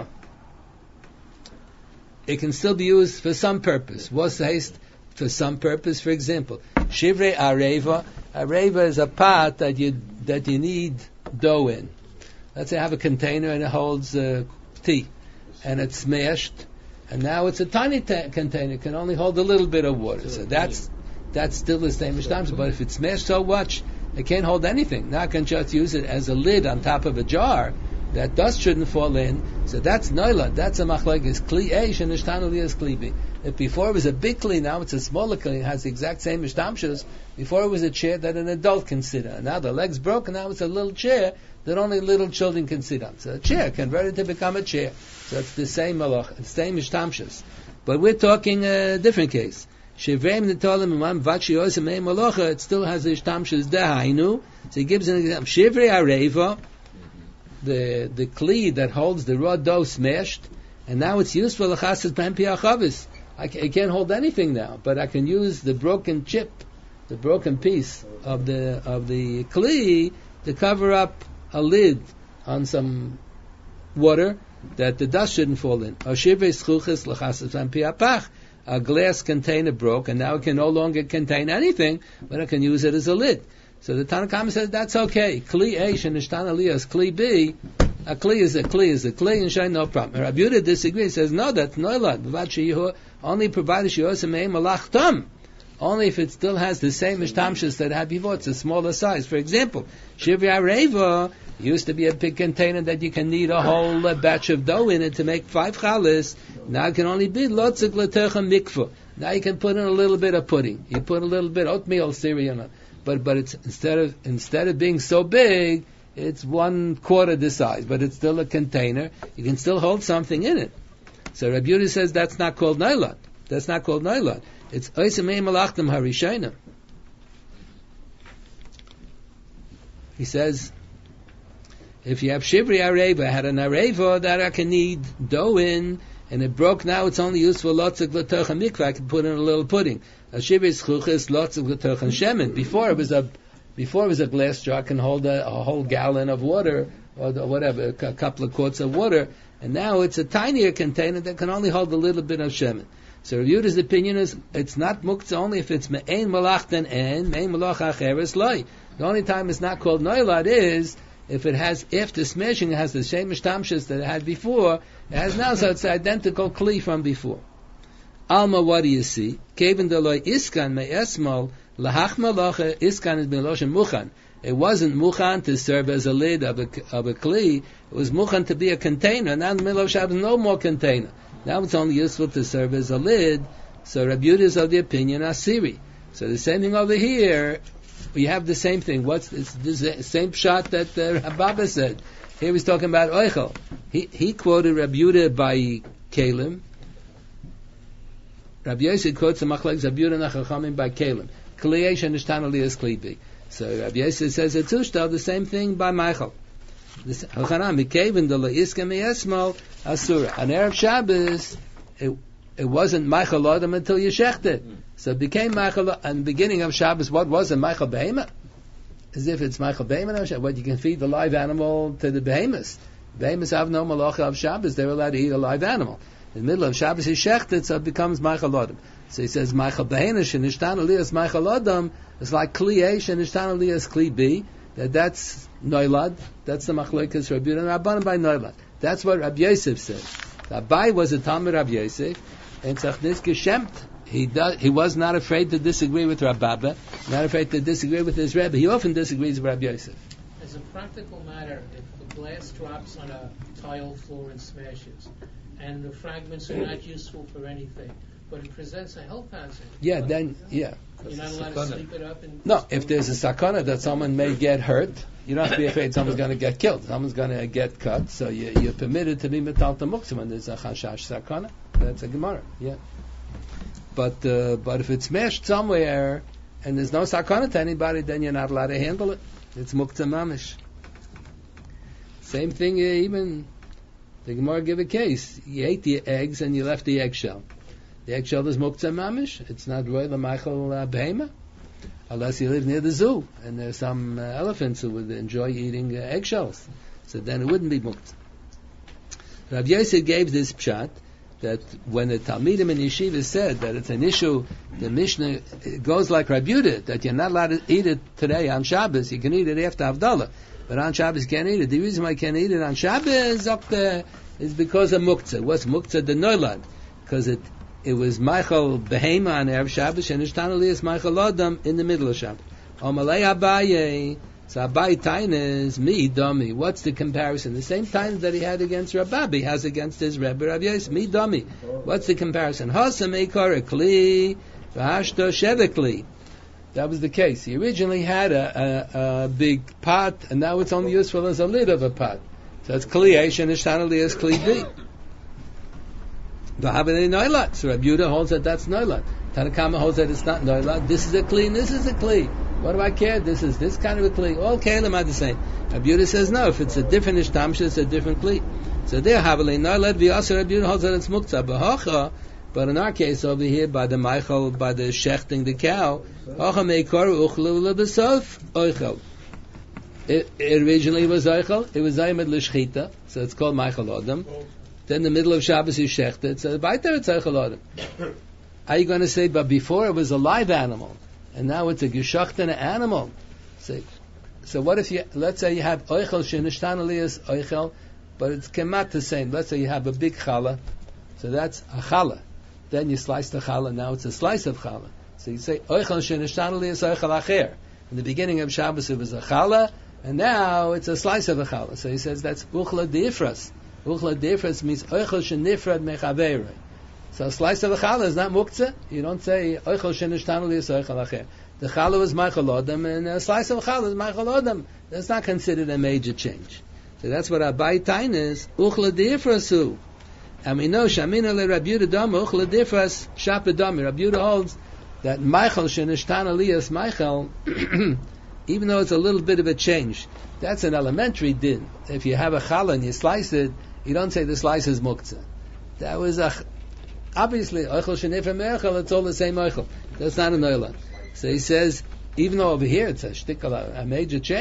It can still be used for some purpose. What's the haste? For some purpose, for example, shivrei areva. Areva is a pot that you need dough in. Let's say I have a container and it holds tea, and it's smashed, and now it's a tiny container. It can only hold a little bit of water. So that's still the same mishtamsh. But if it's smashed so much, it can't hold anything. Now I can just use it as a lid on top of a jar. That dust shouldn't fall in. So that's noila. That's a machlekes. Kli eish and nishtanu liyas kli b. If before it was a big Kli, now it's a smaller Kli. It has the exact same mishtamshus. Before it was a chair that an adult can sit on. Now the leg's broken. Now it's a little chair that only little children can sit on. So a chair converted to become a chair. So it's the same malach, the same mishtamshus. But we're talking a different case. Shivreim nitolim imam vachi osem me'ein malacha. It still has the mishtamshus dehainu. So he gives an example. Shivrei areva. The Kli that holds the raw dough smashed, and now it's used for l'chassid p'hem pi'achavis. I can't hold anything now, but I can use the broken chip, the broken piece of the Kli to cover up a lid on some water that the dust shouldn't fall in. A glass container broke, and now it can no longer contain anything, but I can use it as a lid. So the Tanakhama says that's okay. Kli Eish and Nishtan Aliyah Kli B. A Kli is a Kli, and Shai no problem. Rabbi Yehuda disagrees. Says no, that's noilad. Only provided Shiyosem Me'ein Malachtam. Only if it still has the same mishtamshus that it had before. It's a smaller size. For example, Shivrei Areva used to be a big container that you can knead a whole batch of dough in it to make 5 chalas. Now it can only be lotzik l'techa mikvah. Now you can put in a little bit of pudding. You put a little bit of oatmeal cereal in it. But it's instead of being so big, it's 1/4 the size, but it's still a container. You can still hold something in it. So Rabbi Yehuda says that's not called nylon. That's not called nylon. It's oisemei malachtim harishayim. He says, if you have shivri areva, had an areva that I can knead dough in, and it broke, now it's only used for lotzik l'tocha mikvah. I can put in a little pudding. A shivri zchuchis lotzik l'tocha shemen. Before it was a glass jar, can hold a whole gallon of water or whatever, a couple of quarts of water, and now it's a tinier container that can only hold a little bit of shemen. So Rav Yehuda's opinion is it's not muktzah only if it's me'ein malach then en, me'ein malach acheres loy. The only time it's not called noilad is if it has, after smashing, it has the same mishtamshas that it had before, it has now, so it's the identical kli from before. Alma, what do you see? Kevin deloy iskan me'esmol, lahach malacha, iskan is meloshem muchan. It wasn't muchan to serve as a lid of a kli, it was muchan to be a container. Now in the middle of Shabbos, no more container. Now it's only useful to serve as a lid, so Rabbi Yehuda is of the opinion asiri. So the same thing over here, we have the same thing. It's the same shot that Rabba said. Here he's talking about oichel. He quoted Rabbi Yehuda by Kalim. Rabbi Yosef quotes the machlekes Rabbi Yehuda and Chachamim by Kalim. Kliyeish and Nishtan Aliyas Klibi. So Rabbi Yosef says it's Ushtal, the same thing by Michael. An Erev Shabbos, it wasn't Michael Adam until you shechted. So it became Michael, and the beginning of Shabbos, what was it? Michael Behemah? As if it's Michael Behemah. What, you can feed the live animal to the behemoths. Behemoths have no malacha of Shabbos, they're allowed to eat a live animal. In the middle of Shabbos, he shechted, so it becomes Michael Adam. So he says, Michael Behemah, and Nishtan Aliyas Michael Adam, it's like Kli Eish and Nishtan Aliyas Kli B. That's Noilad. That's the machlokes Rabbi Yehuda and Rabbanan by Noilad. That's what Rabbi Yosef said. Abai was a Talmud Rabbi Yosef, and Tzachnis Geshemt. He was not afraid to disagree with Rabba, not afraid to disagree with his Rebbe. He often disagrees with Rabbi Yosef. As a practical matter, if the glass drops on a tile floor and smashes, and the fragments are not useful for anything, but it presents a health hazard. Yeah, You're not allowed to sleep it up. No, if there's a sakana that someone may get hurt, you don't have to be afraid someone's going to get killed. Someone's going to get cut, so you're permitted to be metal to muktzah when there's a chashash sakana. That's a gemara, yeah. But if it's smashed somewhere and there's no sakana to anybody, then you're not allowed to handle it. It's muktzah mamish. Same thing, even the gemara give a case. You ate the eggs and you left the eggshell. The eggshell is muktzah mamish. It's not roy l'maichel behema, unless you live near the zoo and there's some elephants who would enjoy eating eggshells. So then it wouldn't be muktzah. Rav Yosef gave this pshat that when the Talmidim in Yeshiva said that it's an issue, the Mishnah goes like Rabbi Yehuda, that you're not allowed to eat it today on Shabbos. You can eat it after Havdalah, but on Shabbos you can't eat it. The reason why you can't eat it on Shabbos up there is because of muktzah. What's muktzah? The noilad, because it was Michael Behema on Erev Shabbos, and Nishtan Aliyas Michael Adam in the middle of Shabbos. Omalei Abaye, so Abaye Tainez, mi Dami. What's the comparison? The same time that he had against Rabbi, he has against his Rebbe Rav Yosef, mi Dami. What's the comparison? Hasam Eikar Kli, V'hashto Shevekli. That was the case. He originally had a big pot, and now it's only useful as a lid of a pot. So it's Kli Eish and Nishtan Aliyas Kli B. So Rabbi Yehuda holds that that's noilat. Tanakama holds that it's not noilat. This is a kli and this is a kli. What do I care? This is this kind of a kli. All kelim are the same. Rabbi Yehuda says no. If it's a different ishtamsha, it's a different kli. So there, Havali noilat v'yasser. Rabbi Yehuda holds that it's muktzah b'hocha. But in our case over here, by the Michael, by the shechting the cow, hocha meikor uchlu lebesof oichel. It originally was oichel. It was zaymed l'shchita, so it's called Michael Adam. Then the middle of Shabbos you shechted, so by there it's Eichel Adam. Are you going to say, but before it was a live animal, and now it's a geshachten animal? So what if let's say you have Eichel Shenishtan Aliyas Eichel, but it's kemat the same. Let's say you have a big challah, so that's a challah. Then you slice the challah, now it's a slice of challah. So you say Eichel Shenishtan Aliyas Eichel Acher. In the beginning of Shabbos it was a challah, and now it's a slice of a challah. So he says that's Uchla Difras. Uchla Difras means Eichel Shenifrad Mechaveirei. So a slice of a challah is not muktzah. You don't say Eichel Shenishtan Aliyas Eichel Acher. The challah was Michael Adam, and a slice of a challah is Michael Adam. That's not considered a major change. So that's what Abai Tain is. Uchla Difrasu. And we know Shamina le Rabbi Yehuda Dama Uchla Difras Shapedami. Rabbi Yehuda holds that Michael Shenishtan Aliyas Michael, even though it's a little bit of a change, that's an elementary din. If you have a challah and you slice it, you don't say the slice is muktzah. That was obviously oichel shenifra me'echel. It's all the same oichel. That's not an oilan. So he says, even though over here it's a major change,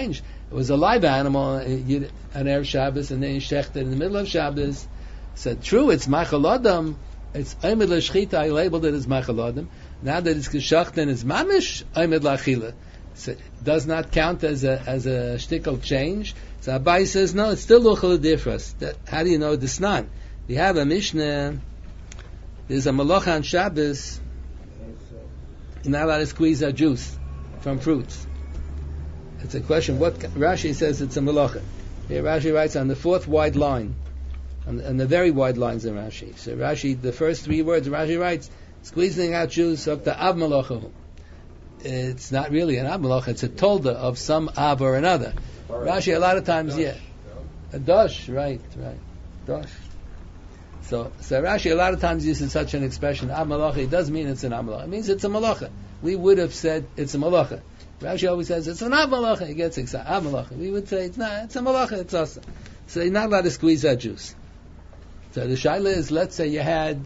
it was a live animal on Erev Shabbos, and then you shecht it in the middle of Shabbos. Said, true, it's Machal Adam. It's Omed L'Shchita, I labeled it as Machal Adam. Now that it's Geshacht and it's Mamish, Omed L'Achila. So it does not count as a shtickle change. So Abai says, no, it's still Luchal Adifras. How do you know this not? We have a Mishnah, there's a Malacha on Shabbos, you're not allowed to squeeze out juice from fruits. It's a question, what Rashi says it's a Malacha. Here Rashi writes on the fourth wide line, on the very wide lines in Rashi. So Rashi, the first three words, Rashi writes, squeezing out juice up to Av Malacha. It's not really an Av Malacha, it's a tolda of some Av or another. Rashi a lot of times, a dosh, right, dosh. So Rashi a lot of times uses such an expression, Av Malacha, it does mean it's an Av Malacha. It means it's a Malacha. We would have said it's a Malacha. Rashi always says it's an Av Malacha, he gets excited, Av Malacha. We would say it's not, it's a Malacha, it's awesome. So you're not allowed to squeeze that juice. So the shaila is, let's say you had,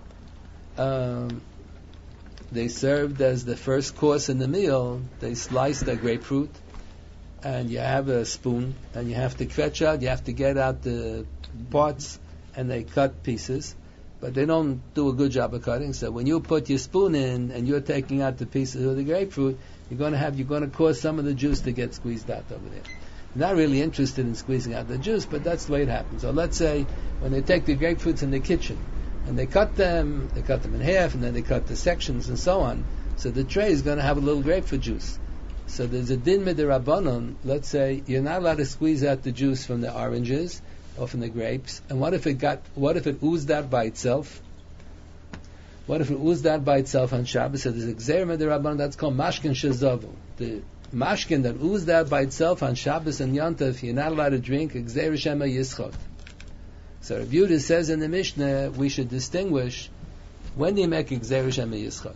they served as the first course in the meal, they sliced a grapefruit, and you have a spoon, and you have to fetch out, you have to get out the parts, and they cut pieces, but they don't do a good job of cutting, so when you put your spoon in, and you're taking out the pieces of the grapefruit, you're going to cause some of the juice to get squeezed out over there. Not really interested in squeezing out the juice, but that's the way it happens. So let's say when they take the grapefruits in the kitchen and they cut them in half, and then they cut the sections and so on. So the tray is going to have a little grapefruit juice. So there's a din midirabanan. Let's say you're not allowed to squeeze out the juice from the oranges or from the grapes. And what if it oozed out by itself? What if it oozed out by itself on Shabbos? So there's a gzeir midirabanan that's called mashkin shezavu. The mashkin that oozed out by itself on Shabbos and Yontif, you're not allowed to drink, Gzeir Shema Yischot. So Rabbi Yehuda says in the Mishnah, we should distinguish, when do you make Gzeir Shema Yischot?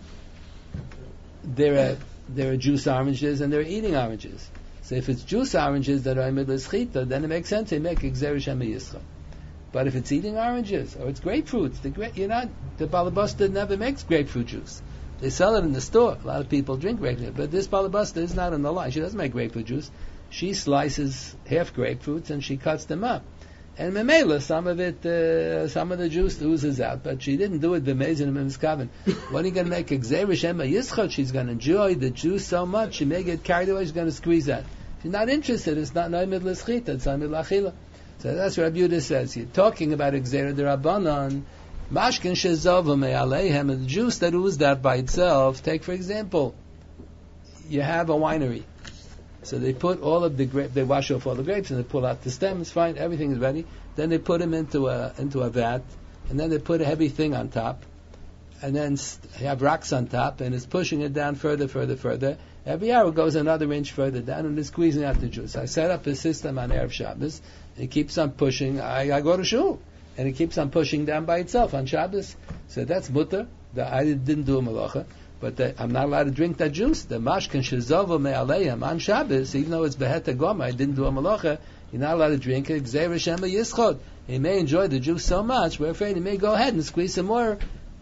There are juice oranges and there are eating oranges. So if it's juice oranges that are Omed L'Shchita, then it makes sense to make Gzeir Shema Yischot. But if it's eating oranges, or it's grapefruits, the Balabasta never makes grapefruit juice. They sell it in the store. A lot of people drink grapefruit, but this balabasta is not on the line. She doesn't make grapefruit juice. She slices half grapefruits and she cuts them up. And memela, some of the juice oozes out, but she didn't do it b'mezin and b'miskaven. When are you going to make a gzeir shema yischot? She's going to enjoy the juice so much, she may get carried away, she's going to squeeze out. She's not interested, it's not Omed L'Shchita, it's Omed L'Achila. So that's what Rabbi Yehuda says. You're talking about a gzeir d'Rabbanan, mashkin shezavu me'aleihem, the juice that oozed out by itself. Take, for example, you have a winery. So they put all of the grapes, they wash off all the grapes and they pull out the stems, fine, everything is ready. Then they put them into a vat, and then they put a heavy thing on top, and then you have rocks on top, and it's pushing it down further. Every hour it goes another inch further down, and it's squeezing out the juice. I set up a system on Erev Shabbos, and it keeps on pushing. I go to shul, and it keeps on pushing down by itself on Shabbos. So that's mutter. I didn't do a malacha, but I'm not allowed to drink that juice. The mashkin shezavu me'aleim on Shabbos, even though it's beheta goma, I didn't do a malacha. You're not allowed to drink it. Gzeir shema yischot. He may enjoy the juice so much, we're afraid he may go ahead and squeeze some more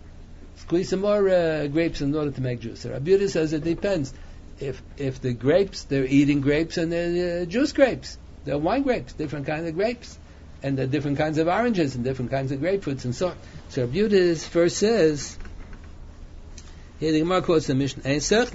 grapes in order to make juice. So Rabbi Yehuda says it depends. If the grapes, they're eating grapes and they're juice grapes, they're wine grapes, different kinds of grapes, and they're different kinds of oranges and different kinds of grapefruits and so on. So Rabbi Yehuda first says, here the Gemara quotes the Mishnah, that's a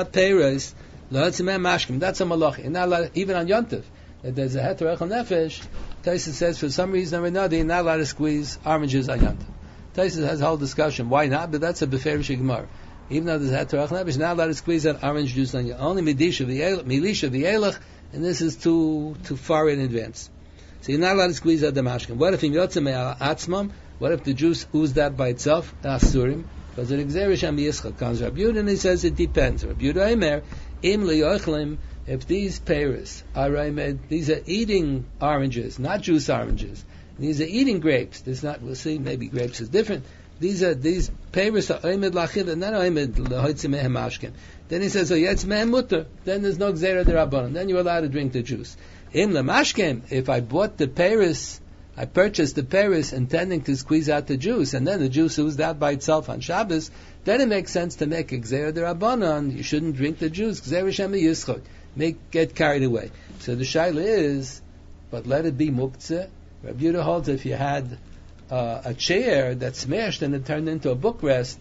malach. You're not allowed, even on Yontif, if there's a heter echel nefesh, Taisa says for some reason or another you're not allowed to squeeze oranges on Yontif. Taisa has a whole discussion why not, but that's a beferish Gemara. Even though there's a heter echel nefesh, you're not allowed to squeeze that orange juice on you. Only milisha v'yelach, and this is too far in advance. So you're not allowed to squeeze out the mashkin. What if what if the juice oozed out by itself? Asurim. Because it exerish am yischak comes Rabbi Yehuda, and he says it depends. Rabbi Yehuda Eimer, im liyochlim, if these pears are these are eating oranges, not juice oranges. These are eating grapes. This not, we'll see, maybe grapes is different. These pears are oimed lachil, not oimed lehoitzi mehem mashkin. Then he says, yetz mehem mutter. Then there's no gzeira derabbanan. Then you're allowed to drink the juice. Im lemashkin, if I bought the pears I purchased the Paris intending to squeeze out the juice, and then the juice oozed out by itself on Shabbos, then it makes sense to make a Gzeira D'Rabbanan. You shouldn't drink the juice. Gzeira Shema Yischot. Get carried away. So the shaila is, but let it be muktzeh. Rabbi Yehuda holds if you had a chair that smashed and it turned into a bookrest,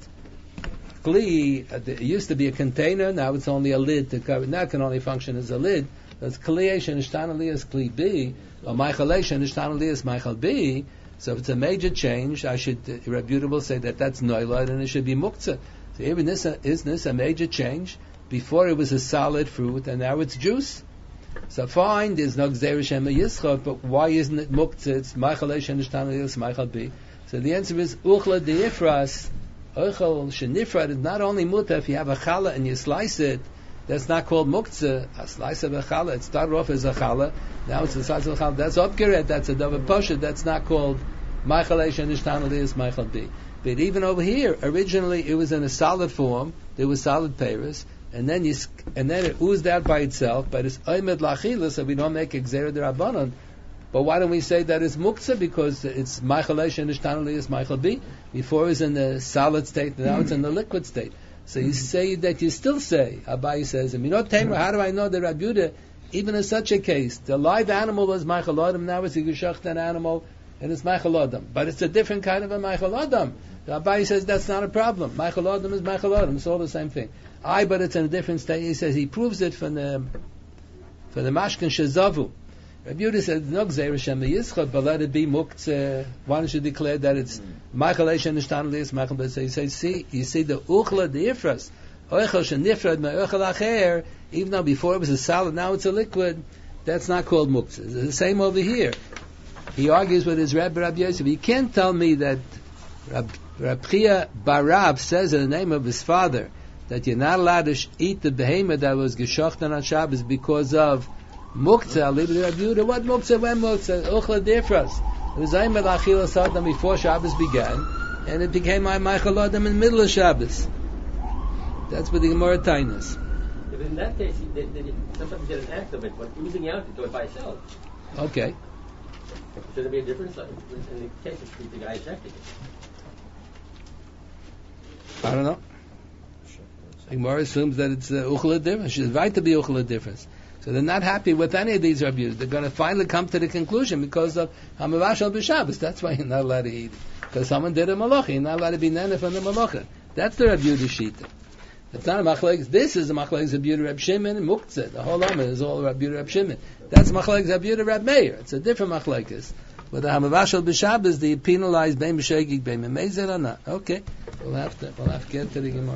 kli, it used to be a container, now it's only a lid to cover. Now it can only function as a lid. That's kliyation ishtan aliyas kli B, or michalation ishtan aliyas michal B. So if it's a major change, Rabbi Yehuda will say that's noilad and it should be muktzeh. So even isn't this a major change? Before it was a solid fruit and now it's juice. So fine, there's no Gzeira Shema Yischot, but why isn't it muktzeh? It's michalation and ishtan aliyas michal B. So the answer is uchla deifras. Ochel shenifrad is not only muta if you have a challah and you slice it. That's not called muktzeh. A slice of a challah, it started off as a challah, now it's the size of a challah. That's upgeret, that's a davar poshet, that's not called michalation ishtan aliyas michal B. But even over here, originally it was in a solid form, there was solid peiros, and then it oozed out by itself, but it's oimed lachila, so we don't make a Gzeira D'Rabbanan. But why don't we say that it's muktzeh? Because it's michalation ishtan aliyas michal B. Before it was in the solid state, now it's in the liquid state. So you say that you still say, Abai says, Tamer, how do I know that Rabbi Yehuda, even in such a case, the live animal was Michael Adam, now it's a Geshachten animal, and it's Michael Adam. But it's a different kind of a Michael Adam. The Abai says that's not a problem. Michael Adam is Michael Adam, it's all the same thing. But it's in a different state. He says he proves it from the Mashkin Shezavu. Rabbi Yehuda said, no Gzeira Shema Yischot, but let it be muktzeh. Why don't you declare that it's michalation ishtan aliyas michal B? So you see the uchla deifras, oichel shenifrad me'oichel acher, even though before it was a solid, now it's a liquid, that's not called muktzeh. It's the same over here. He argues with his Rabbi Yosef. You can't tell me that Rab Chia Barab says in the name of his father that you're not allowed to eat the behemoth that was geshochten on Shabbos because of muktzeh. What muktzeh? When muktzeh? Uchla defras. It was Aymed Achila Sadam before Shabbos began, and it became Michael Adam in the middle of Shabbos. That's what the Gemara Tainas. But in that case, sometimes you get an act of it, but oozing out, you do it by itself. Okay. Should there be a difference in the case of the guy ejecting it? I don't know. The Gemara assumes that it's uchla difference. It's right to be uchla difference. So they're not happy with any of these Rabbis. They're going to finally come to the conclusion because of Hamavashal B'Shabbos. That's why you're not allowed to eat. Because someone did a malacha. You're not allowed to be nene from the malacha. That's the Rabbi Yehuda Shita. It's not a machlekes. This is a machlekes Rabbi Yehuda Reb Shimon and Muktzeh. The whole Amid is all Rabbi Yehuda Reb Shimon. That's machlekes Rabbi Yehuda Reb Meir. It's a different machlekes. With the Hamavashal B'Shabbos, do you penalize Bein B'Shegig, Bein Mezer or not? Okay. We'll have to get to the Gemara.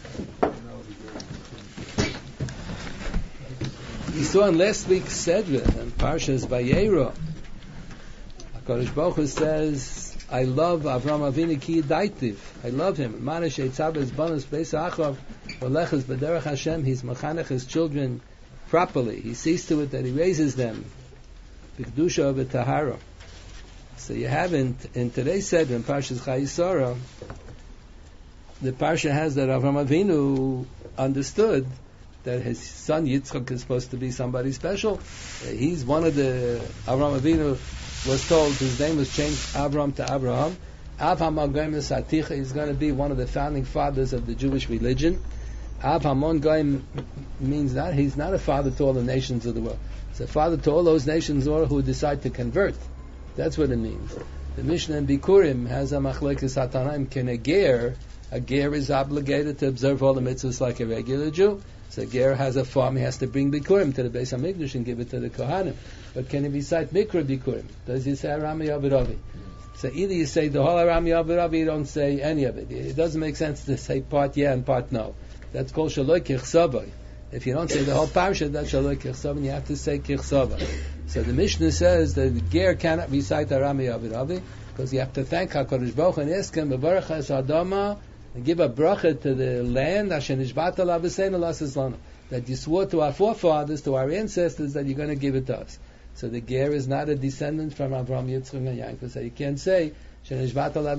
We saw in last week's Sedra and Parshas Vayera, HaKadosh Baruch Hu says, I love Avram Avinu ki daitiv. I love him. Manish etzav esbanos beis achav v'leches b'derech Hashem. He's mechanech his children properly. He sees to it that he raises them b'kedusha v'tahara. So you have in today's Sedra in Parshas Chayisara, the Parsha has that Avram Avinu understood that his son Yitzchak is supposed to be somebody special. He's one of the Avram Avinu was told his name was changed Avram to Abraham. Av HaMon Saticha is going to be one of the founding fathers of the Jewish religion. Av HaMon Goyim means that he's not a father to all the nations of the world. He's a father to all those nations who decide to convert. That's what it means. The Mishnah in Bikurim has a machlekes hatanaim ken a ger is obligated to observe all the mitzvahs like a regular Jew. So a ger has a farm, he has to bring Bikurim to the Beis HaMikdash and give it to the Kohanim. But can he recite Mikra Bikurim? Does he say Arami Aviravi? So either you say the whole Arami Aviravi, you don't say any of it. It doesn't make sense to say part yeah and part no. That's called Shaloi Kichsavai. If you don't say the whole parasha, that's Shaloi Kichsavai, and you have to say Kichsavai. So the Mishnah says that the ger cannot recite Arami Aviravi because you have to thank HaKadosh Baruch Hu and ask him, B'varach Adama, and give a bracha to the land that you swore to our forefathers, to our ancestors, that you're going to give it to us. So the ger is not a descendant from Avraham, Yitzchak, and Yaakov. So you can't say so the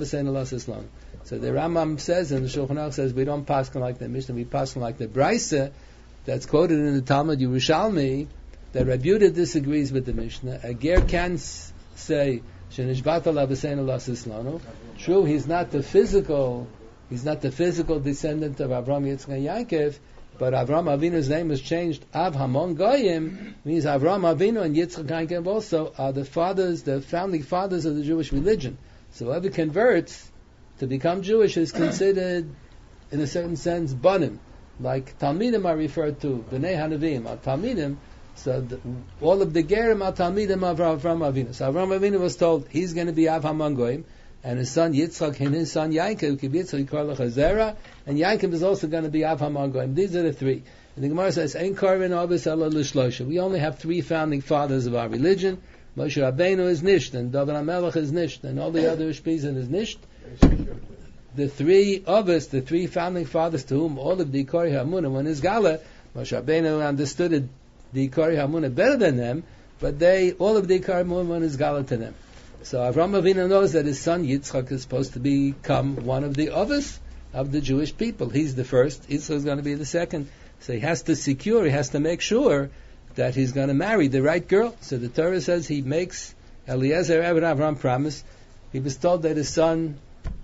Rambam says, and the Shulchan Aruch says, we don't paskin like the Mishnah, we paskin like the Brisa that's quoted in the Talmud Yerushalmi, that Rabbi Yehuda disagrees with the Mishnah. A ger can say Shenishbata labasein alasis lanu. True, he's not the physical descendant of Avram, Yitzchak, and Yaakov, but Avram Avinu's name was changed. Av Hamon Goyim means Avram Avinu and Yitzchak and Yaakov also are the founding fathers of the Jewish religion. So whoever converts to become Jewish is considered, in a certain sense, banim. Like Talmidim are referred to, B'nai Hanavim are Talmidim. So all of the Gerim are Talmidim of Avram Avinu. So Avram Avinu was told he's going to be Av Hamon Goyim, and his son Yitzchak and his son Yaakov, and Yaakov is also going to be Av Hamon Goyim. These are the three. And the Gemara says, Ein Korban Ovis Ela L'Shlosha. We only have three founding fathers of our religion. Moshe Rabbeinu is Nisht, and David HaMelech is Nisht, and all the other Shpizin is Nisht. The three of us, the three founding fathers to whom all of the Ikari HaMunah, when is Gala, Moshe Rabbeinu understood the Ikari HaMunah better than them, but all of the Ikari HaMunah is Gala to them. So Avram Avinu knows that his son Yitzchak is supposed to become one of the others of the Jewish people. He's the first, Yitzchak is going to be the second. So he has to make sure that he's going to marry the right girl. So the Torah says he makes Eliezer Eved Avram promise. He was told that his son,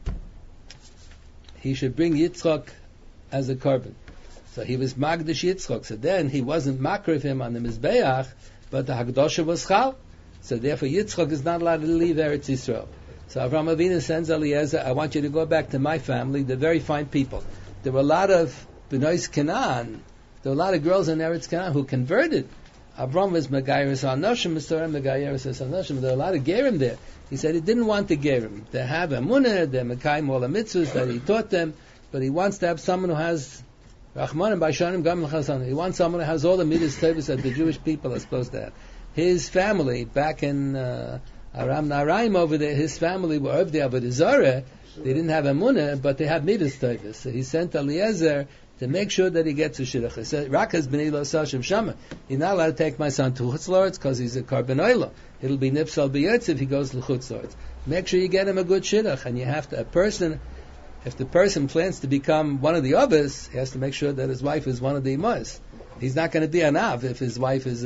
he should bring Yitzchak as a korban. So he was Magdash Yitzchak. So then he wasn't makriv him on the Mizbeach, but the Hagdosha was Chal. So therefore Yitzchak is not allowed to leave Eretz Yisrael. So Avram Avinu sends Eliezer, I want you to go back to my family, they're very fine people. There were a lot of B'nai Canaan, there were a lot of girls in Eretz Canaan who converted. Avram was Megairis Anoshim, Mr. Megairis Anoshim, there were a lot of Gerim there. He said he didn't want the Gerim. They have Emunah, they're Mekayim all the mitzvahs that he taught them, but he wants to have someone who has Rachman and Baishanim Gam L'Chasan. He wants someone who has all the mitzvahs that the Jewish people are supposed to have. His family, back in Aram Naraim over there, his family were of the Avodah Zarah. They didn't have Emunah, but they had midas tovos. So he sent Eliezer to make sure that he gets a shidduch. He said, Rakas b'nei lo sashem shama. You're not allowed to take my son to Chutz La'aretz because he's a korban oila. It'll be nifsal b'yetz if he goes to Chutz La'aretz. Make sure you get him a good shidduch. And you have to, if the person plans to become one of the others, he has to make sure that his wife is one of the imams. He's not going to be an Av if his wife is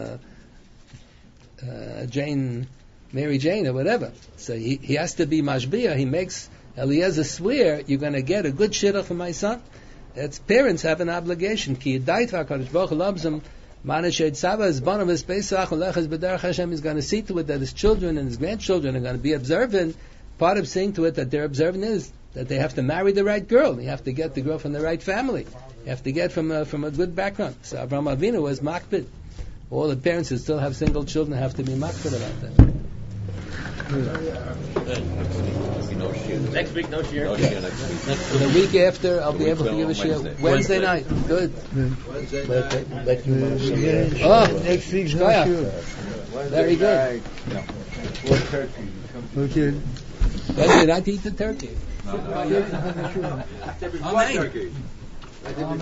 Mary Jane or whatever. So he has to be mashbiah. He makes Eliezer swear, you're going to get a good shidduch for my son. Its parents have an obligation. Ki yedait v'HaKadosh Baruch Hu loves him. Manashed Sava is one of his Pesach Ulechas B'derech Hashem. Is going to see to it that his children and his grandchildren are going to be observant. Part of seeing to it that they're observant is that they have to marry the right girl. You have to get the girl from the right family. You have to get from a good background. So Avraham Avinu was makpid. All the parents who still have single children have to be makpid about that. Next week, no shir. The week after, I'll be able to give a shir. Wednesday night. Good. Next week's no shir. Very good. Okay. Wednesday night, eat the turkey. Turkey.